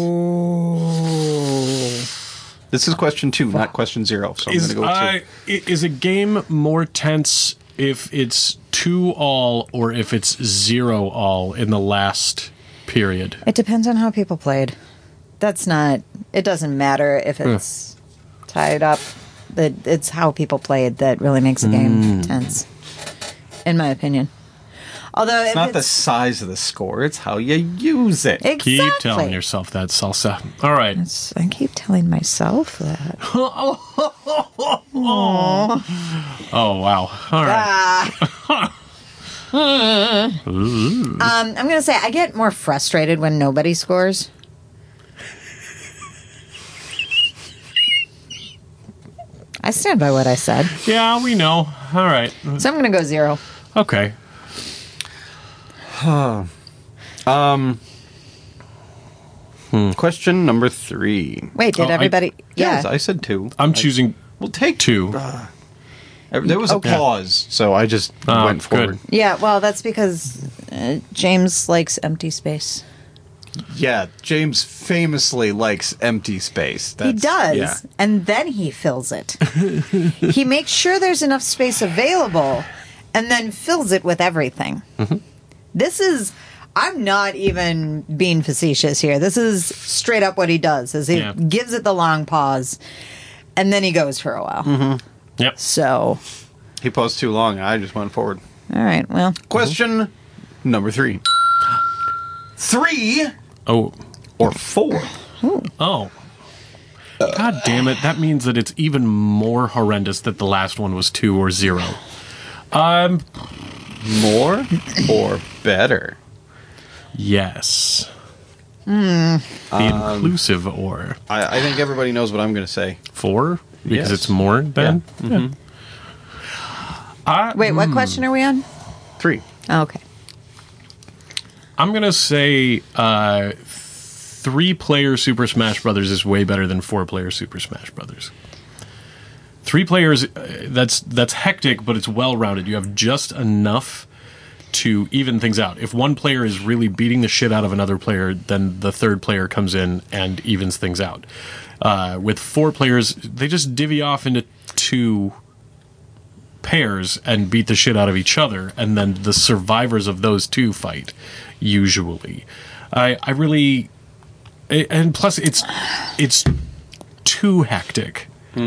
This is question 2, not question 0. So I'm going to go with 2. Is a game more tense if it's 2-all or if it's 0-all in the last period? It depends on how people played. That's not. It doesn't matter if it's tied up. It's how people played that really makes a game tense, in my opinion. Although It's not the size of the score; it's how you use it. exactly. Keep telling yourself that, Salsa. All right. I keep telling myself that. Oh, wow. All right. I'm going to say I get more frustrated when nobody scores. I stand by what I said. Yeah, we know. All right. So I'm going to go 0. Okay. Question number 3. Wait, did everybody? Yes, Yeah. I said 2. I'm choosing We'll take 2. There was a Okay. pause, so I just went forward. good. Yeah, well, that's because James likes empty space. Yeah, James famously likes empty space. He does, Yeah. and then he fills it. He makes sure there's enough space available, and then fills it with everything. This is. I'm not even being facetious here. This is straight up what he does. Is he gives it the long pause, and then he goes for a while. Yep. So, He paused too long. I just went forward. all right. Well, Question number 3. 3 Oh. or 4? Oh. God damn it. That means that it's even more horrendous that the last one was 2 or 0. More or better? Yes. The inclusive or. I think everybody knows what I'm going to say. 4? Because Yes. it's more than? Yeah. wait. What question are we on? 3. Oh, okay. I'm going to say 3-player Super Smash Brothers is way better than 4-player Super Smash Brothers. 3 players, that's hectic, but it's well-rounded. You have just enough to even things out. If one player is really beating the shit out of another player, then the third player comes in and evens things out. With 4 players, they just divvy off into 2 pairs and beat the shit out of each other, and then the survivors of those 2 fight, usually. I really... And plus, it's too hectic.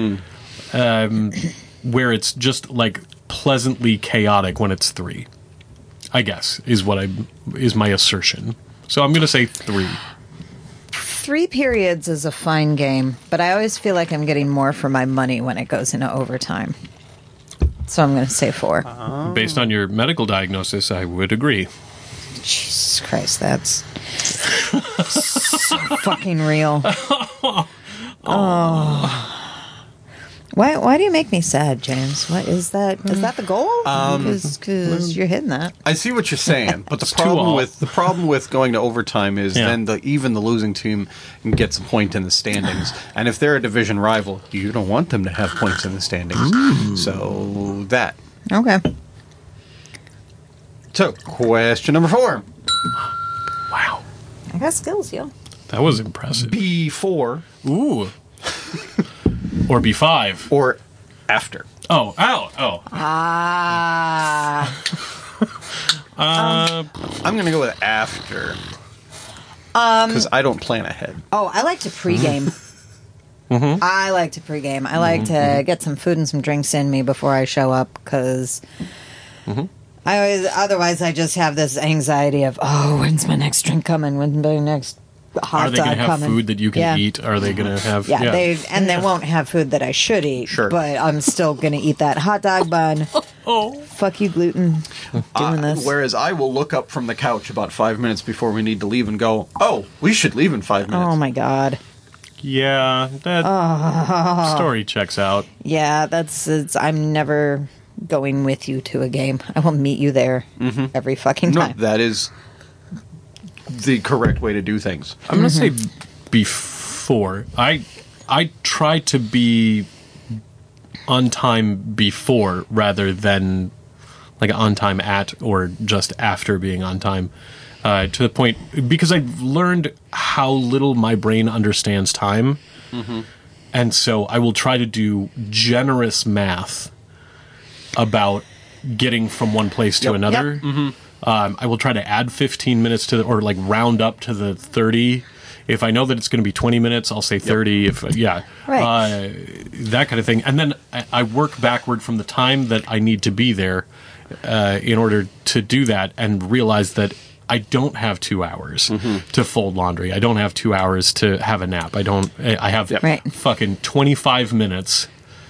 Where it's just, like, pleasantly chaotic when it's 3. I guess, is my assertion. So I'm going to say 3. 3 periods is a fine game, but I always feel like I'm getting more for my money when it goes into overtime. So I'm going to say 4. Based on your medical diagnosis, I would agree. Jesus Christ, that's so fucking real. Oh. Why do you make me sad, James? What is that? Is that the goal? Because you're hitting that. I see what you're saying, but the problem with going to overtime is then even the losing team gets a point in the standings, and if they're a division rival, you don't want them to have points in the standings. So that. Okay. So, question number 4. Wow, I got skills, yo. that was impressive. B4 Ooh. Or B5. or after. Oh. I'm going to go with after. Because I don't plan ahead. Oh, I like to pregame. I like to pregame. I like to get some food and some drinks in me before I show up, because otherwise I just have this anxiety of, when's my next drink coming? When's my next hot Are they dog going to have coming? food that you can eat? Are they going to have... They won't have food that I should eat. Sure. But I'm still going to eat that hot dog bun. Fuck you, gluten. Doing this. Whereas I will look up from the couch about 5 minutes before we need to leave and go, oh, we should leave in 5 minutes. Oh, my God. Yeah, that story checks out. Yeah, I'm never going with you to a game. I will meet you there every fucking time. No, that is the correct way to do things. I'm going to say before. I try to be on time before rather than like on time at or just after being on time. To the point, because I've learned how little my brain understands time. And so I will try to do generous math about getting from one place to another. I will try to add 15 minutes to or like round up to the 30. If I know that it's going to be 20 minutes, I'll say 30. That kind of thing. And then I work backward from the time that I need to be there in order to do that, and realize that I don't have 2 hours to fold laundry. I don't have 2 hours to have a nap. I have fucking 25 minutes.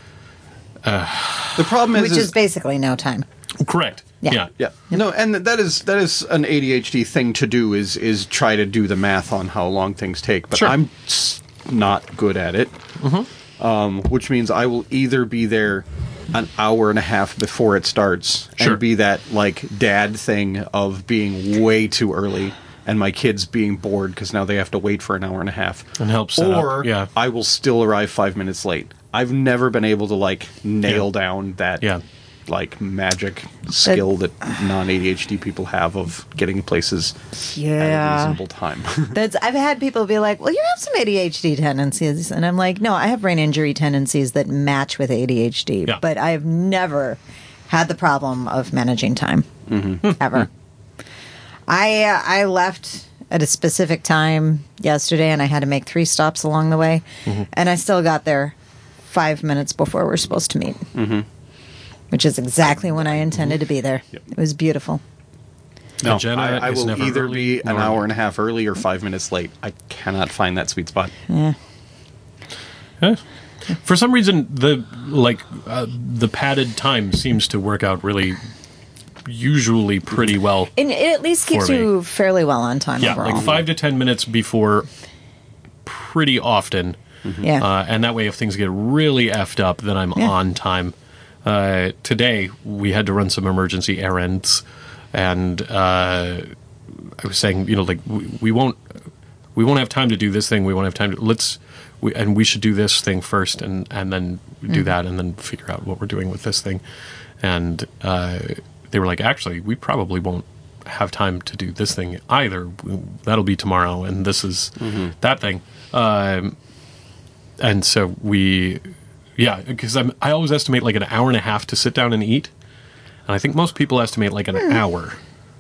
The problem which is basically no time. Correct. Yeah. No, and that is an ADHD thing to do, is try to do the math on how long things take. But I'm not good at it, which means I will either be there an hour and a half before it starts and be that like dad thing of being way too early and my kids being bored because now they have to wait for an hour and a half and help set or up. I will still arrive 5 minutes late. I've never been able to like nail down that like magic skill that non-ADHD people have of getting places at a reasonable time. I've had people be like, well, you have some ADHD tendencies. And I'm like, no, I have brain injury tendencies that match with ADHD. Yeah. But I've never had the problem of managing time. Ever. I left at a specific time yesterday, and I had to make 3 stops along the way. And I still got there 5 minutes before we're supposed to meet. Which is exactly when I intended to be there. It was beautiful. No, I will either be an hour and a half early or 5 minutes late. I cannot find that sweet spot. For some reason, the padded time seems to work out usually pretty well. And it at least keeps you fairly well on time overall. Like 5 to 10 minutes before pretty often. And that way, if things get really effed up, then I'm on time. Today we had to run some emergency errands, and I was saying, we won't have time to do this thing. We won't have time to we should do this thing first, and then do that, and then figure out what we're doing with this thing. And they were like, actually, we probably won't have time to do this thing either. That'll be tomorrow, and this is that thing. And so because I always estimate like an hour and a half to sit down and eat, and I think most people estimate like an hour.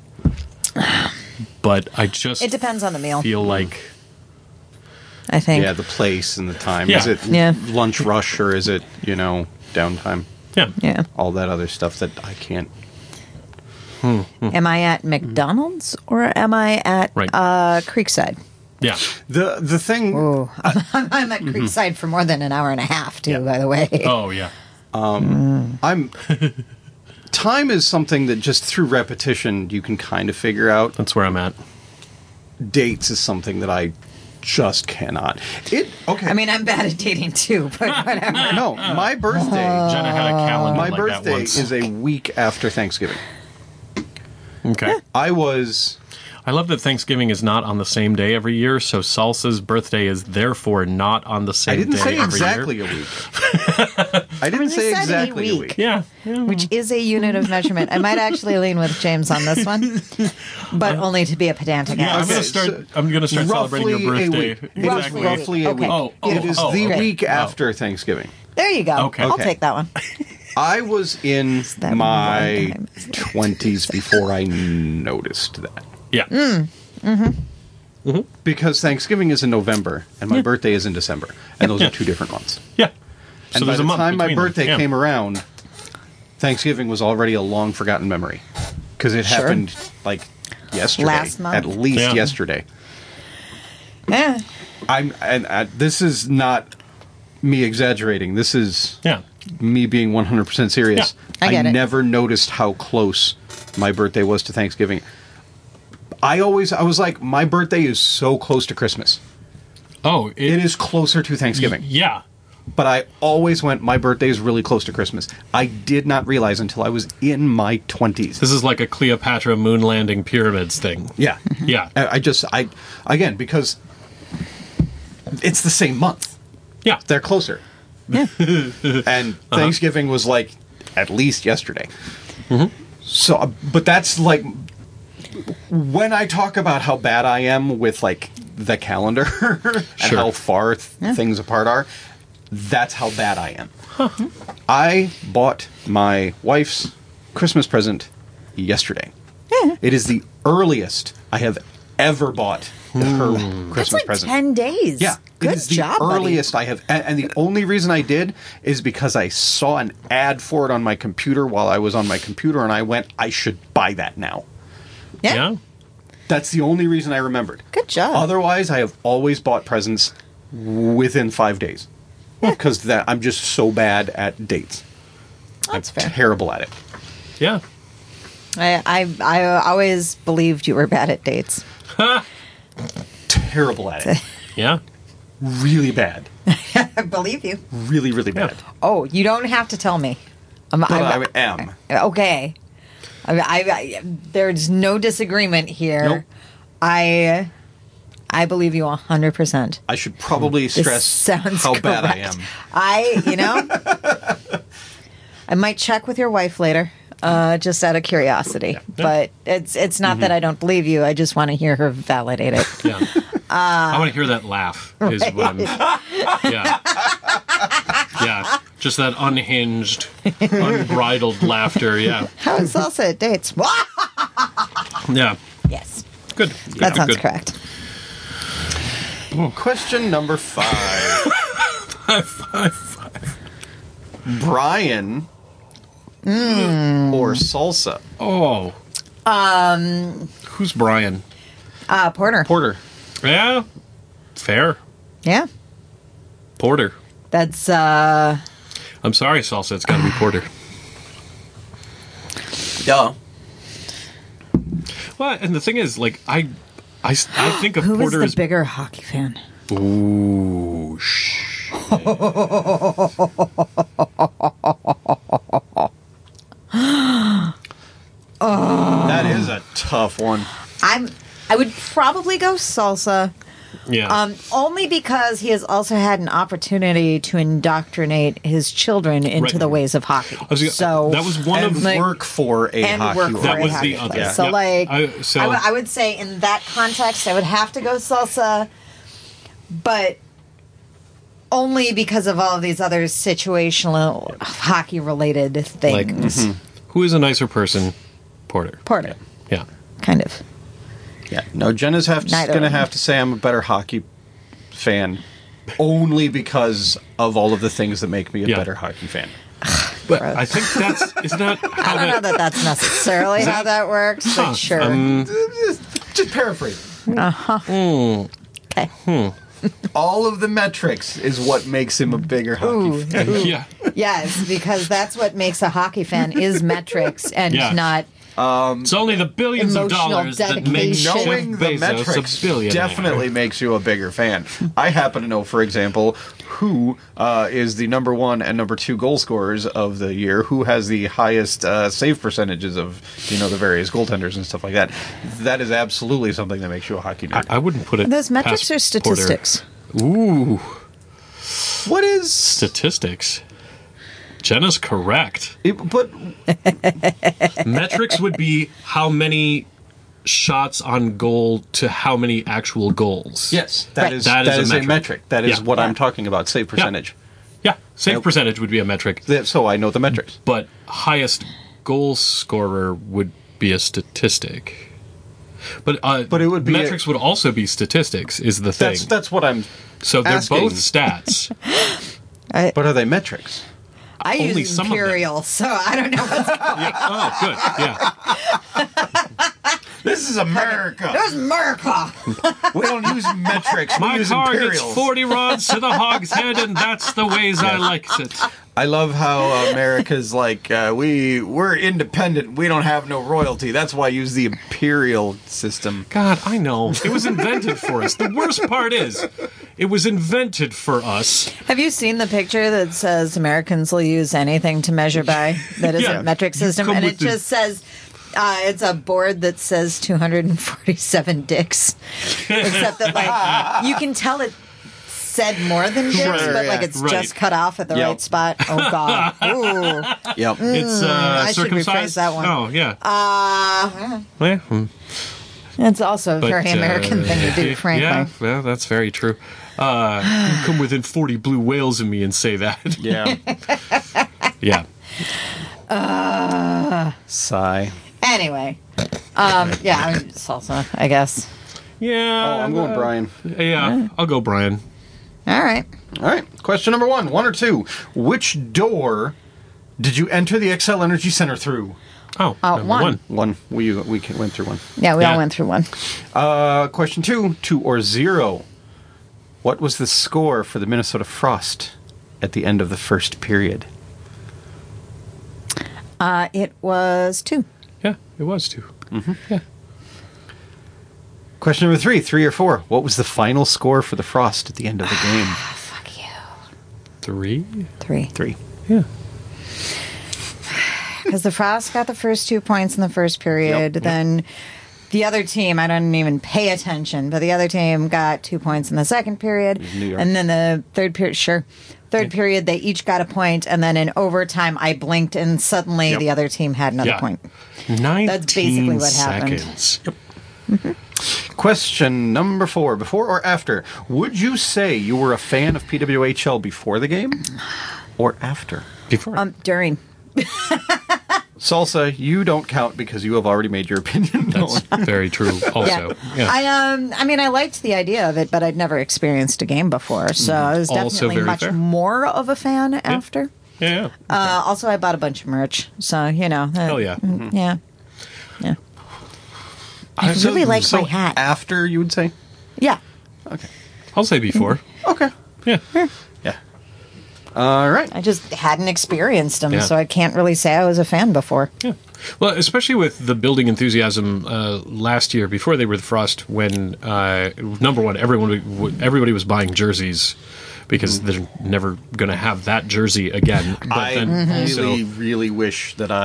But I just It depends on the meal. feel like I think. Yeah, the place and the time. Yeah. Is it Yeah. lunch rush or is it, downtime? yeah. All that other stuff that I can't. Am I at McDonald's or am I at Right. Creekside? Yeah. The thing. Oh, I'm at Creekside for more than an hour and a half, too, by the way. Oh, yeah. Time is something that just through repetition you can kind of figure out. That's where I'm at. Dates is something that I just cannot. Okay. I mean, I'm bad at dating, too, but whatever. no, my birthday. Jenna had a calendar My like that birthday once. is a week after Thanksgiving. Okay. I love that Thanksgiving is not on the same day every year, so Salsa's birthday is therefore not on the same I didn't day say every exactly year. a week. I didn't He say said a exactly a week. week. Yeah. Which is a unit of measurement. I might actually lean with James on this one, but only to be a pedantic Yeah, I'm ass. gonna start celebrating your roughly a birthday. week. It is Roughly roughly a okay. week. It is the great. week after Thanksgiving. There you go. Okay. I'll Okay. take that one. I was in that my one time? 20s before I noticed that. Yeah. Because Thanksgiving is in November and my birthday is in December. And those are 2 different months. Yeah. And So by there's the a month time my between them. birthday Yeah. came around, Thanksgiving was already a long forgotten memory. Because it Sure. happened like yesterday. Last month. At least Yeah. yesterday. Yeah. This is not me exaggerating. This is Yeah. me being 100% serious. Yeah, I get it. never noticed how close my birthday was to Thanksgiving. I was like, my birthday is so close to Christmas. Oh, It is closer to Thanksgiving. Yeah. But I always went, my birthday is really close to Christmas. I did not realize until I was in my 20s. This is like a Cleopatra moon landing pyramids thing. Yeah. Yeah. Again, because it's the same month. Yeah. They're closer. Yeah. And Thanksgiving was like at least yesterday. So, but that's like when I talk about how bad I am with like the calendar and Sure. how far things apart are, that's how bad I am. I bought my wife's Christmas present yesterday. It is the earliest I have ever bought her Christmas That's like present. 10 days. Yeah, Good it is the job, buddy. earliest I have, and the only reason I did is because I saw an ad for it on my computer while I was on my computer, and I went, I should buy that now. Yeah. Yeah. That's the only reason I remembered. Good job. Otherwise, I have always bought presents within 5 days because I'm just so bad at dates. That's I'm fair. terrible at it. Yeah. I always believed you were bad at dates. Terrible at it. Yeah. Really bad. I believe you. Really, really bad. Oh, you don't have to tell me. But I am. Okay. There's no disagreement here. Nope. I believe you 100%. I should probably This stress sounds how bad I correct. am. I might check with your wife later, just out of curiosity. But it's not that I don't believe you. I just want to hear her validate it. Yeah. I want to hear that laugh. Is what I'm. Yeah. Yeah. Just that unhinged, unbridled laughter. Yeah. How is salsa at dates? Yeah. Yes, Good. that sounds good. correct. Question number 5. Brian or salsa? Oh. Who's Brian? Porter. Porter. Yeah. Fair. Yeah, Porter. that's I'm sorry, Salsa. It's got to be Porter. Yeah. Well, and the thing is, like, I think of who is Porter the as bigger hockey fan? Ooh, shh. That is a tough one. I would probably go salsa, Yeah. Only because he has also had an opportunity to indoctrinate his children into Right. the ways of hockey. So that was one And of like- work for a and hockey work for That a was hockey the other. player. Yeah. So, Yep. like, So- I would say in that context, I would have to go Salsa, but only because of all of these other situational hockey-related things. Who is a nicer person? Porter. Porter, Yeah. kind of. Yeah. No, Jenna's Neither going of to them. have to say I'm a better hockey fan only because of all of the things that make me a Yeah. better hockey fan. But I think isn't that how I don't know that, that that's necessarily how that works, but sure. Just paraphrase. Okay. All of the metrics is what makes him a bigger hockey fan. yeah. Yes, because that's what makes a hockey fan is metrics and Yeah. not. It's only the billions of Emotional dollars that make dedication. Jeff Knowing the Bezos metrics a billionaire. definitely makes you a bigger fan. I happen to know, for example, who is the number 1 and number 2 goal scorers of the year, who has the highest save percentages of the various goaltenders and stuff like that. That is absolutely something that makes you a hockey nerd. I wouldn't put it. Those metrics past are Porter. statistics. Ooh, What is? statistics. Jenna's correct. But Metrics would be how many shots on goal to how many actual goals. yes, Right. that is a metric. That is Yeah. what Yeah. I'm talking about. Save percentage. Yeah, save Yep. percentage would be a metric, So I know the metrics. but highest goal scorer would be a statistic. But it would be metrics would also be statistics. Is the thing. That's what I'm. So they're asking. both stats. But are they metrics? I Only use some of them. Imperial, so I don't know what's Yeah. Oh, good. Yeah. This is America. There's America. We don't use metrics. We My use car gets imperials. 40 rods to the hogshead, and that's the ways I like it. I love how America's like we're independent. We don't have no royalty. That's why I use the imperial system. God, I know. It was invented for us. The worst part is, it was invented for us. Have you seen the picture that says Americans will use anything to measure by that isn't Yeah. a metric system? come And with it the- just says, it's a board that says 247 dicks. Except that, like, you can tell it said more than dicks, Sure, but, like, yeah. it's Right. just cut off at the Yep. right spot. Oh, God. Ooh. Yep. It's I should rephrase circumcised. that one. Oh, yeah. Yeah, It's also a but, very American thing to do, frankly. Yeah, well, that's very true. You come within 40 blue whales of me and say that. Yeah. Yeah. Sigh. Anyway. Yeah, salsa, I guess. Yeah. Oh, I'm going Brian. Yeah, I'll go Brian. All right. All right. Question number 1 or 2. Which door did you enter the Excel Energy Center through? Oh, number one. One. We went through one. Yeah, we Yeah. all went through one. Question 2 or 0. What was the score for the Minnesota Frost at the end of the first period? It was 2. Yeah, it was too. Yeah. Question number 3 or 4. What was the final score for the Frost at the end of the game? Fuck you. 3? 3. 3. Yeah. Because the Frost got the first 2 points in the first period. Yep. Then the other team, I didn't even pay attention, but the other team got 2 points in the second period. New York. And then the third period, period, they each got a point. And then in overtime, I blinked and suddenly Yep. the other team had another Yeah. point. 19 That's basically what happened. seconds. Question number 4. Before or after? Would you say you were a fan of PWHL before the game or after? Before. During. Salsa, you don't count because you have already made your opinion known. That's very true also. Yeah. I mean, I liked the idea of it, but I'd never experienced a game before, so I was Also definitely very much fair. more of a fan after. Yeah. Also, I bought a bunch of merch, so you know. Hell yeah. Yeah, yeah. I really like my hat. After, you would say? Yeah, Okay. I'll say before. Okay. Yeah. Yeah. All right. I just hadn't experienced them, Yeah. so I can't really say I was a fan before. Yeah. Well, especially with the building enthusiasm last year, before they were the Frost, when number one, everybody was buying jerseys because they're never going to have that jersey again. But I then also, really wish that I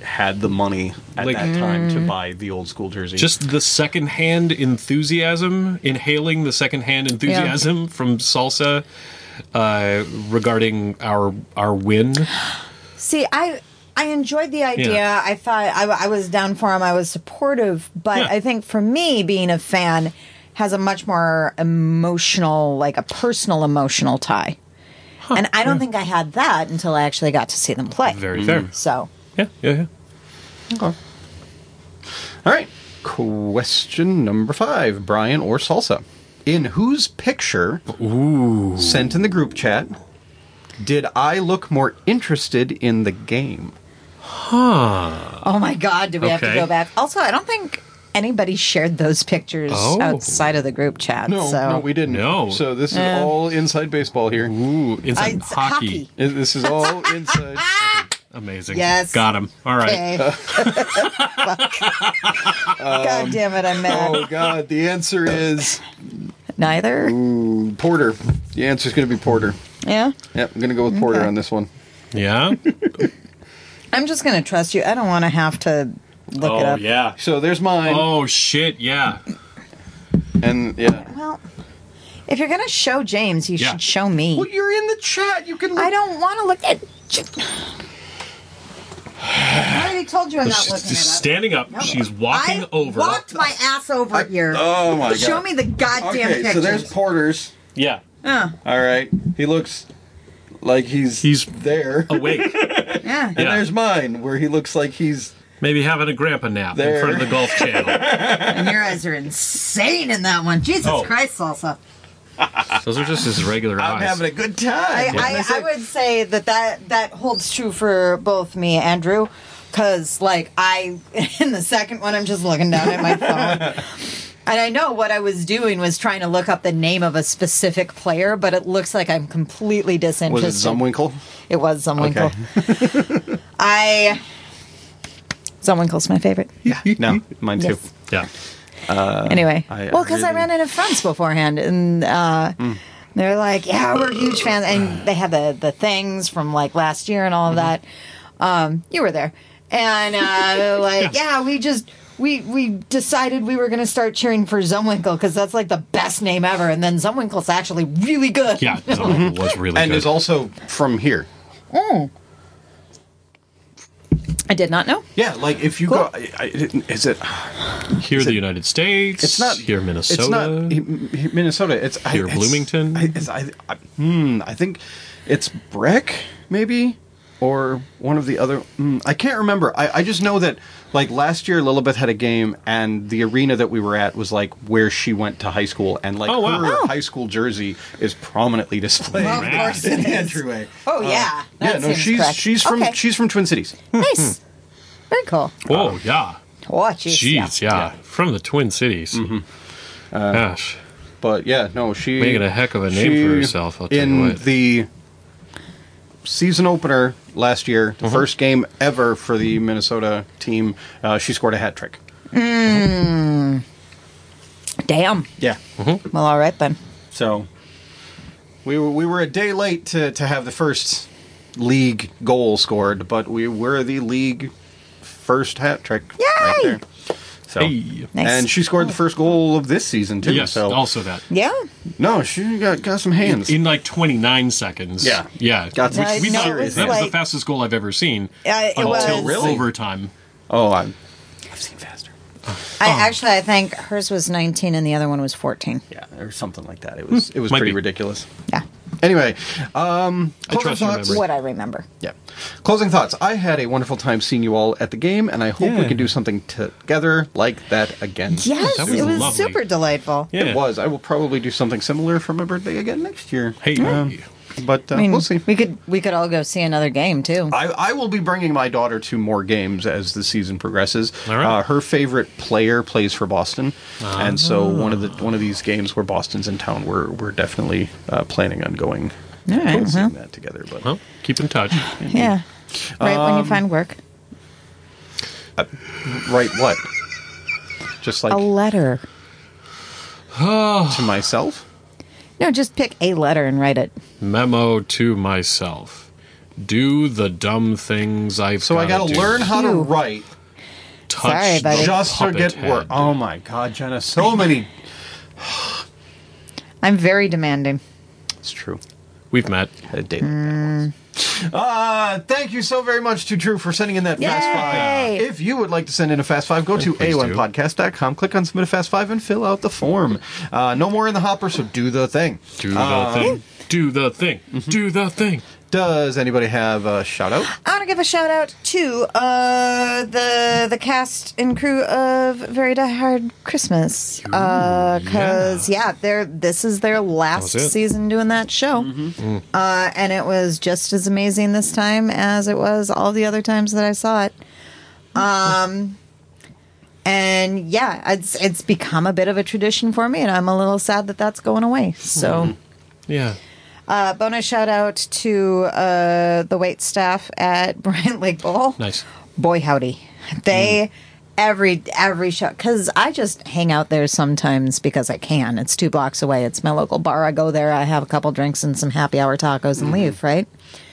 had the money at Like- that time to buy the old school jersey. Just the secondhand enthusiasm, inhaling the secondhand enthusiasm from Salsa regarding our win. See, I enjoyed the idea. Yeah. I thought I was down for him. I was supportive, but Yeah. I think for me, being a fan has a much more emotional, like a personal emotional tie. And I don't think I had that until I actually got to see them play. Very fair. So, Yeah. Okay. All right. Question number 5. Brian or Salsa? In whose picture, sent in the group chat, did I look more interested in the game? oh my God, do we have to Okay. go back? Also, I don't think anybody shared those pictures Oh. outside of the group chat. No, we didn't. No. So this is all inside baseball here. Ooh, inside It's hockey. hockey. This is all inside. Amazing. Yes. Got him. All right. Okay. God damn it, I'm mad. Oh, God. The answer is Neither? Porter. The answer is going to be Porter. Yeah? Yep, I'm going to go with Porter Okay. on this one. Yeah. I'm just going to trust you. I don't want to have to look it up. yeah. So there's mine. Oh shit. Yeah. And, yeah. Well, if you're going to show James, you Yeah. should show me. Well, you're in the chat. You can look. I don't want to look at... I already told you I'm not She's looking just it up. standing up. No. She's walking I over. walked my ass over here. Oh, my God. Show me the goddamn Okay, pictures. so there's Porter's. Yeah. Oh, All right. He looks like he's there. Awake. yeah. And Yeah. there's mine, where he looks like he's... Maybe having a grandpa nap There. in front of the Golf Channel. And your eyes are insane in that one. Jesus Oh. Christ, Salsa. Those are just his regular I'm eyes. having a good time. I would say that holds true for both me and Drew. Because, like, in the second one, I'm just looking down at my phone. And I know what I was doing was trying to look up the name of a specific player, but it looks like I'm completely Was disinterested. it Zumwinkle? It was Zumwinkle. Okay. Zumwinkle's my favorite. Yeah. No, mine too. Yes. Yeah. Anyway, I because I really- ran into friends beforehand, and they're like, "Yeah, we're huge fans," and they had the things from like last year and all of that. You were there, and they're like, "Yeah, we decided we were going to start cheering for Zumwinkle because that's like the best name ever, and then Zumwinkle's actually really good." Yeah. It was really And good. is also from here. I did not know. Yeah, like if you Cool. go... Is it... Here in the United States. It's not... Here Minnesota. It's not Minnesota. It's... Here Bloomington. I think it's Breck, maybe? Or one of the other... I can't remember. I just know that, like, last year Lilibeth had a game, and the arena that we were at was, like, where she went to high school, and, like, Oh, wow. her Oh. high school jersey is prominently displayed Well, of course it in is. Andrew Way. Oh yeah, that Yeah, no, seems correct. she's from Twin Cities. Nice, very cool. Whoa, yeah. Oh, jeez. Jeez, yeah. From the Twin Cities. Gosh. But yeah, no, she Making a heck of a name for herself, I'll tell in you what. the season opener last year, the first game ever for the Minnesota team, she scored a hat trick. Damn. Yeah, Well, all right then. so we were a day late to have the first league goal scored, but we were the league first hat trick right Yay! there. So. Hey. Nice. And she scored the first goal of this season too. Yes, so also that. Yeah. no, she got some hands. In like 29 seconds. Yeah. Yeah. Got some I know, it serious was That was like- the fastest goal I've ever seen. It until was- Really? overtime. Oh, I've seen faster. I think hers was 19 and the other one was 14. Yeah, or something like that. It was Might pretty be. ridiculous. Yeah. Anyway, I closing trust your thoughts. memory. What I remember. Yeah, closing thoughts. I had a wonderful time seeing you all at the game, and I hope we Yeah. can do something together like that again. Yes, That was it was lovely. super delightful. Yeah. It was. I will probably do something similar for my birthday again next year. Hey. But I mean, we'll see. we could all go see another game too. I will be bringing my daughter to more games as the season progresses. All right. Her favorite player plays for Boston, and so one of these games where Boston's in town, we're definitely planning on going All right, and seeing well. that together. But Well, keep in touch. Yeah. Right when you find work. right, what? Just like A letter. to myself. No, just pick a letter and write it. Memo to myself. Do the dumb things I've So I got to learn how to Phew. write touch Sorry, buddy. the just to get puppet work. head. Oh my God, Jenna, so many. I'm very demanding. It's true. We've met. Had a date like that. Thank you so very much to Drew for sending in that Fast Yay! Five. If you would like to send in a Fast Five, go to please do. aonpodcast.com, click on Submit a Fast Five, and fill out the form. No more in the hopper, so do the thing. Do the thing. Do the thing. Do the thing. Does anybody have a shout out? I want to give a shout out to the cast and crew of Very Die Hard Christmas because this is their last That was it. season doing that show, and it was just as amazing this time as it was all the other times that I saw it. And yeah, it's become a bit of a tradition for me, and I'm a little sad that that's going away. So. Yeah. Bonus shout out to the wait staff at Bryant Lake Bowl. Nice. Boy, howdy. They, every show, because I just hang out there sometimes because I can. It's 2 blocks away. It's my local bar. I go there, I have a couple drinks and some happy hour tacos and leave, right?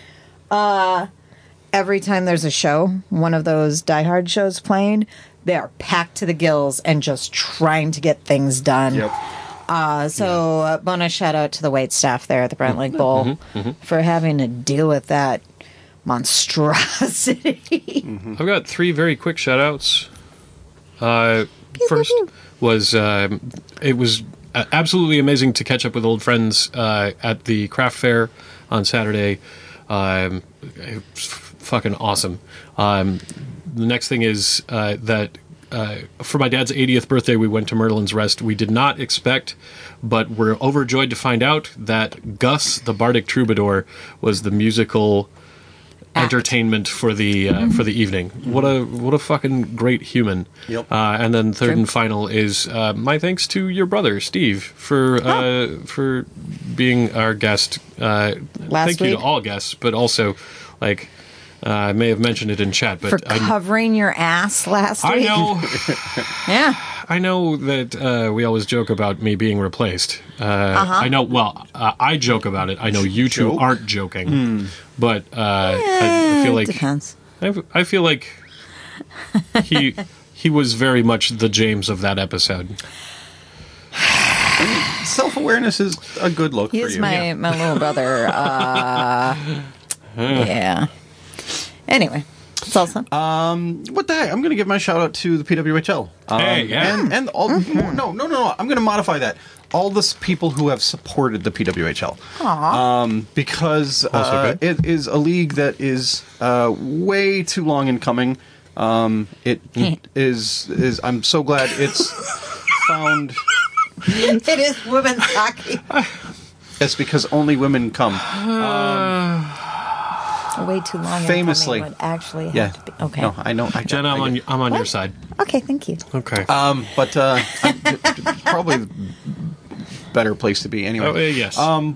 Every time there's a show, one of those Die Hard shows playing, they are packed to the gills and just trying to get things done. Bonus shout out to the wait staff there at the Brent Lake Bowl for having to deal with that monstrosity. I've got 3 very quick shout outs. First was it was absolutely amazing to catch up with old friends at the craft fair on Saturday. It was fucking awesome. The next thing is that for my dad's 80th birthday, we went to Merlin's Rest. We did not expect, but we're overjoyed to find out that Gus, the Bardic Troubadour, was the musical entertainment for the evening. What a fucking great human. Yep. And then third and final is my thanks to your brother Steve for being our guest. Thank you to all guests, but also like. I may have mentioned it in chat, but For covering your ass last week. I know. Yeah. I know that we always joke about me being replaced. I know. Well, I joke about it. I know you two aren't joking, but I feel like Depends. I feel like he was very much the James of that episode. Self-awareness is a good look for He's you. my little brother. Yeah. Anyway, it's awesome. What the heck? I'm going to give my shout out to the PWHL. Hey, yeah. And all. No. I'm going to modify that. All the people who have supported the PWHL. Because it is a league that is way too long in coming. It is. I'm so glad it's found. It is women's hockey. It's because only women come. Way too long. Famously. Would actually have to be. Okay. No, I know. Jenna, I'm on your side. Okay, thank you. Okay. But probably the better place to be anyway. Oh, yes.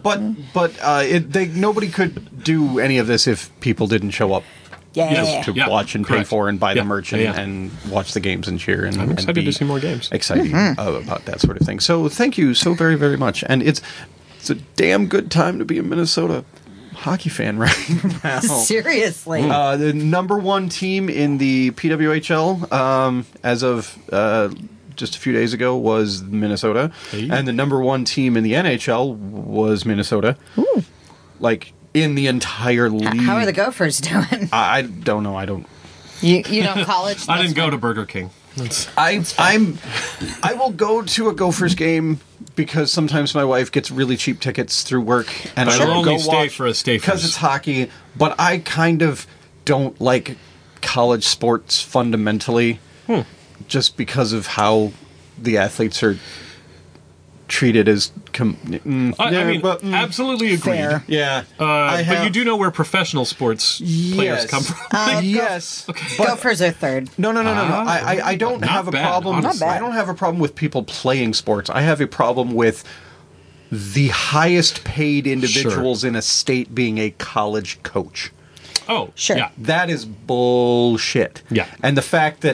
Nobody could do any of this if people didn't show up. Yeah. To Yeah, watch and pay correct. for and buy Yeah, the merch yeah. and watch the games and cheer. And I'm and excited be to see more games. Excited about that sort of thing. So thank you so very, very much. And it's a damn good time to be a Minnesota hockey fan right now. Seriously. The number 1 team in the PWHL as of just a few days ago was Minnesota. Hey. And the number 1 team in the NHL was Minnesota. Ooh. Like, in the entire league. How are the Gophers doing? I don't know. I don't. You don't college? I didn't go to Burger King. I will go to a Gophers game because sometimes my wife gets really cheap tickets through work, and But I you'll will only go stay watch for a Stafers. because it's hockey. But I kind of don't like college sports fundamentally, just because of how the athletes are treated as. Absolutely agreed. Fair. Yeah, But you do know where professional sports players come from. Yes. Gophers are third. No. I don't Not have a bad, problem. honestly. I don't have a problem with people playing sports. I have a problem with the highest paid individuals in a state being a college coach. Oh, Sure. Yeah. That is bullshit. Yeah. And the fact that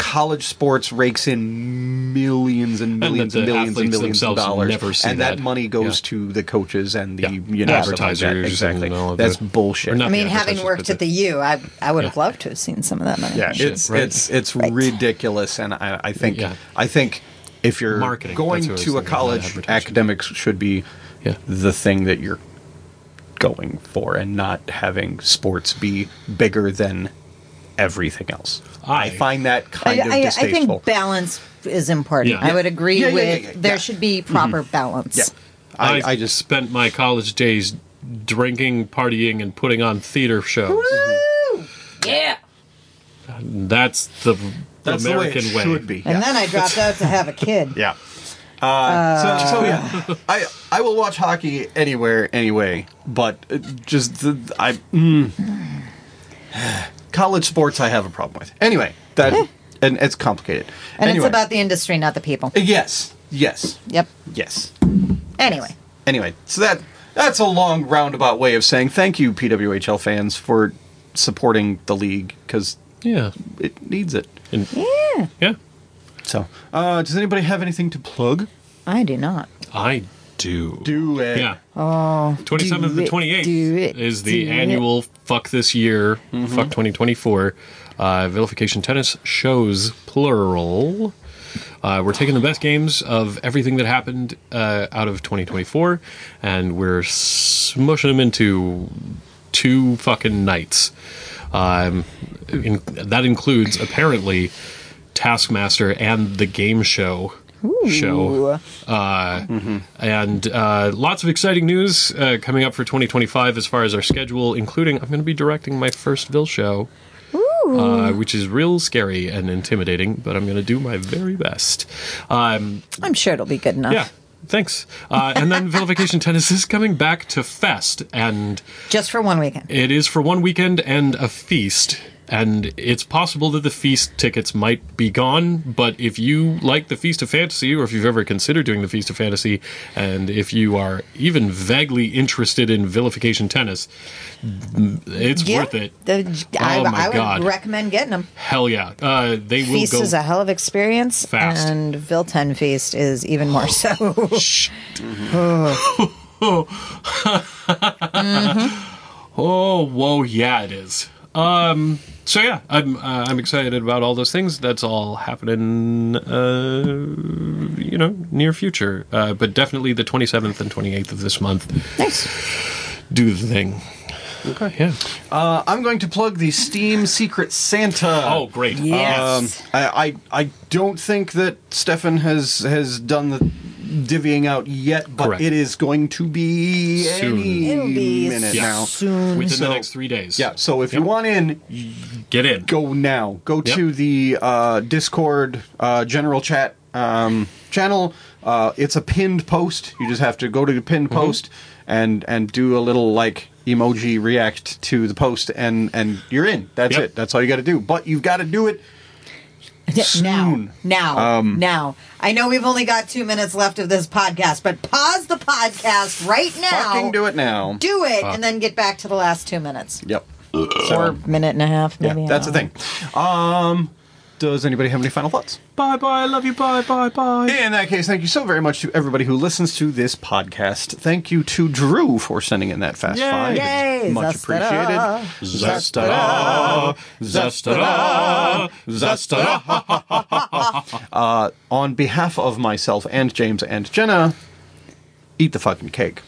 college sports rakes in millions and millions and millions and millions of dollars, and that money goes to the coaches and the advertisers, exactly. And all of That's that. bullshit. I mean, having worked at the U, I would have loved to have seen some of that money. Yeah, it's ridiculous, and I think if you're Marketing, going to a college, academics should be the thing that you're going for, and not having sports be bigger than everything else. I find that kind of distasteful. I think balance is important. Yeah. I would agree with there should be proper balance. Yeah. I just spent my college days drinking, partying, and putting on theater shows. Woo! Yeah. That's the American the way it should be. And then I dropped out to have a kid. Yeah. So yeah, I will watch hockey anywhere, anyway. But college sports I have a problem with. Anyway, and it's complicated. And it's about the industry, not the people. Yes. Yep. Yes. Anyway, so that's a long roundabout way of saying thank you, PWHL fans, for supporting the league, because it needs it. Yeah. So, does anybody have anything to plug? I do not. I do. Do it. Yeah. 27th to 28th is the annual Fuck This Year, Fuck 2024, Vilification Tennis shows, plural. We're taking the best games of everything that happened out of 2024, and we're smushing them into 2 fucking nights. That includes, apparently, Taskmaster and the game show. And lots of exciting news coming up for 2025 as far as our schedule, including I'm going to be directing my first Vil show, which is real scary and intimidating, but I'm going to do my very best. I'm sure it'll be good enough. Yeah. Thanks. And then Vilification Tennis is coming back to Fest, and just for one weekend. It is for one weekend and a feast. And it's possible that the Feast tickets might be gone, but if you like the Feast of Fantasy, or if you've ever considered doing the Feast of Fantasy, and if you are even vaguely interested in Vilification Tennis, it's worth it. I would recommend getting them. Hell yeah. They will Feast is a hell of experience, fast. And Vil 10 Feast is even more so. Oh, whoa, yeah, it is. So yeah, I'm excited about all those things. That's all happening, near future. But definitely the 27th and 28th of this month. Nice. Do the thing. Okay, yeah. I'm going to plug the Steam Secret Santa. Oh, great. Yes. I don't think that Stefan has done the divvying out yet, but Correct. It is going to be soon. It'll be minute now. soon. Within the next 3 days. Yeah, so if you want in, get in. Go now. Go to the Discord general chat channel. It's a pinned post. You just have to go to the pinned post and do a little emoji react to the post, and you're in. That's it. That's all you got to do. But you've got to do it soon. Now. I know we've only got 2 minutes left of this podcast, but pause the podcast right now. Fucking do it now. Do it, and then get back to the last 2 minutes. Yep. Or minute and a half, maybe. Yeah, that's the thing. Does anybody have any final thoughts? Bye, I love you, bye. In that case, thank you so very much to everybody who listens to this podcast. Thank you to Drew for sending in that Fast Five. Yay! Much Zesta-da. appreciated. Zesta-da. Zesta-da. Zesta-da. On behalf of myself and James and Jenna, eat the fucking cake.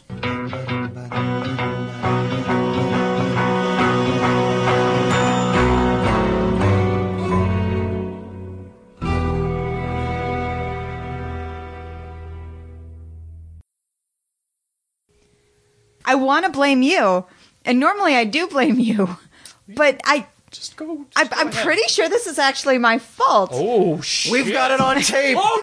I want to blame you, and normally I do blame you, but I'm pretty sure this is actually my fault. Oh, shit. We've got it on tape. Oh,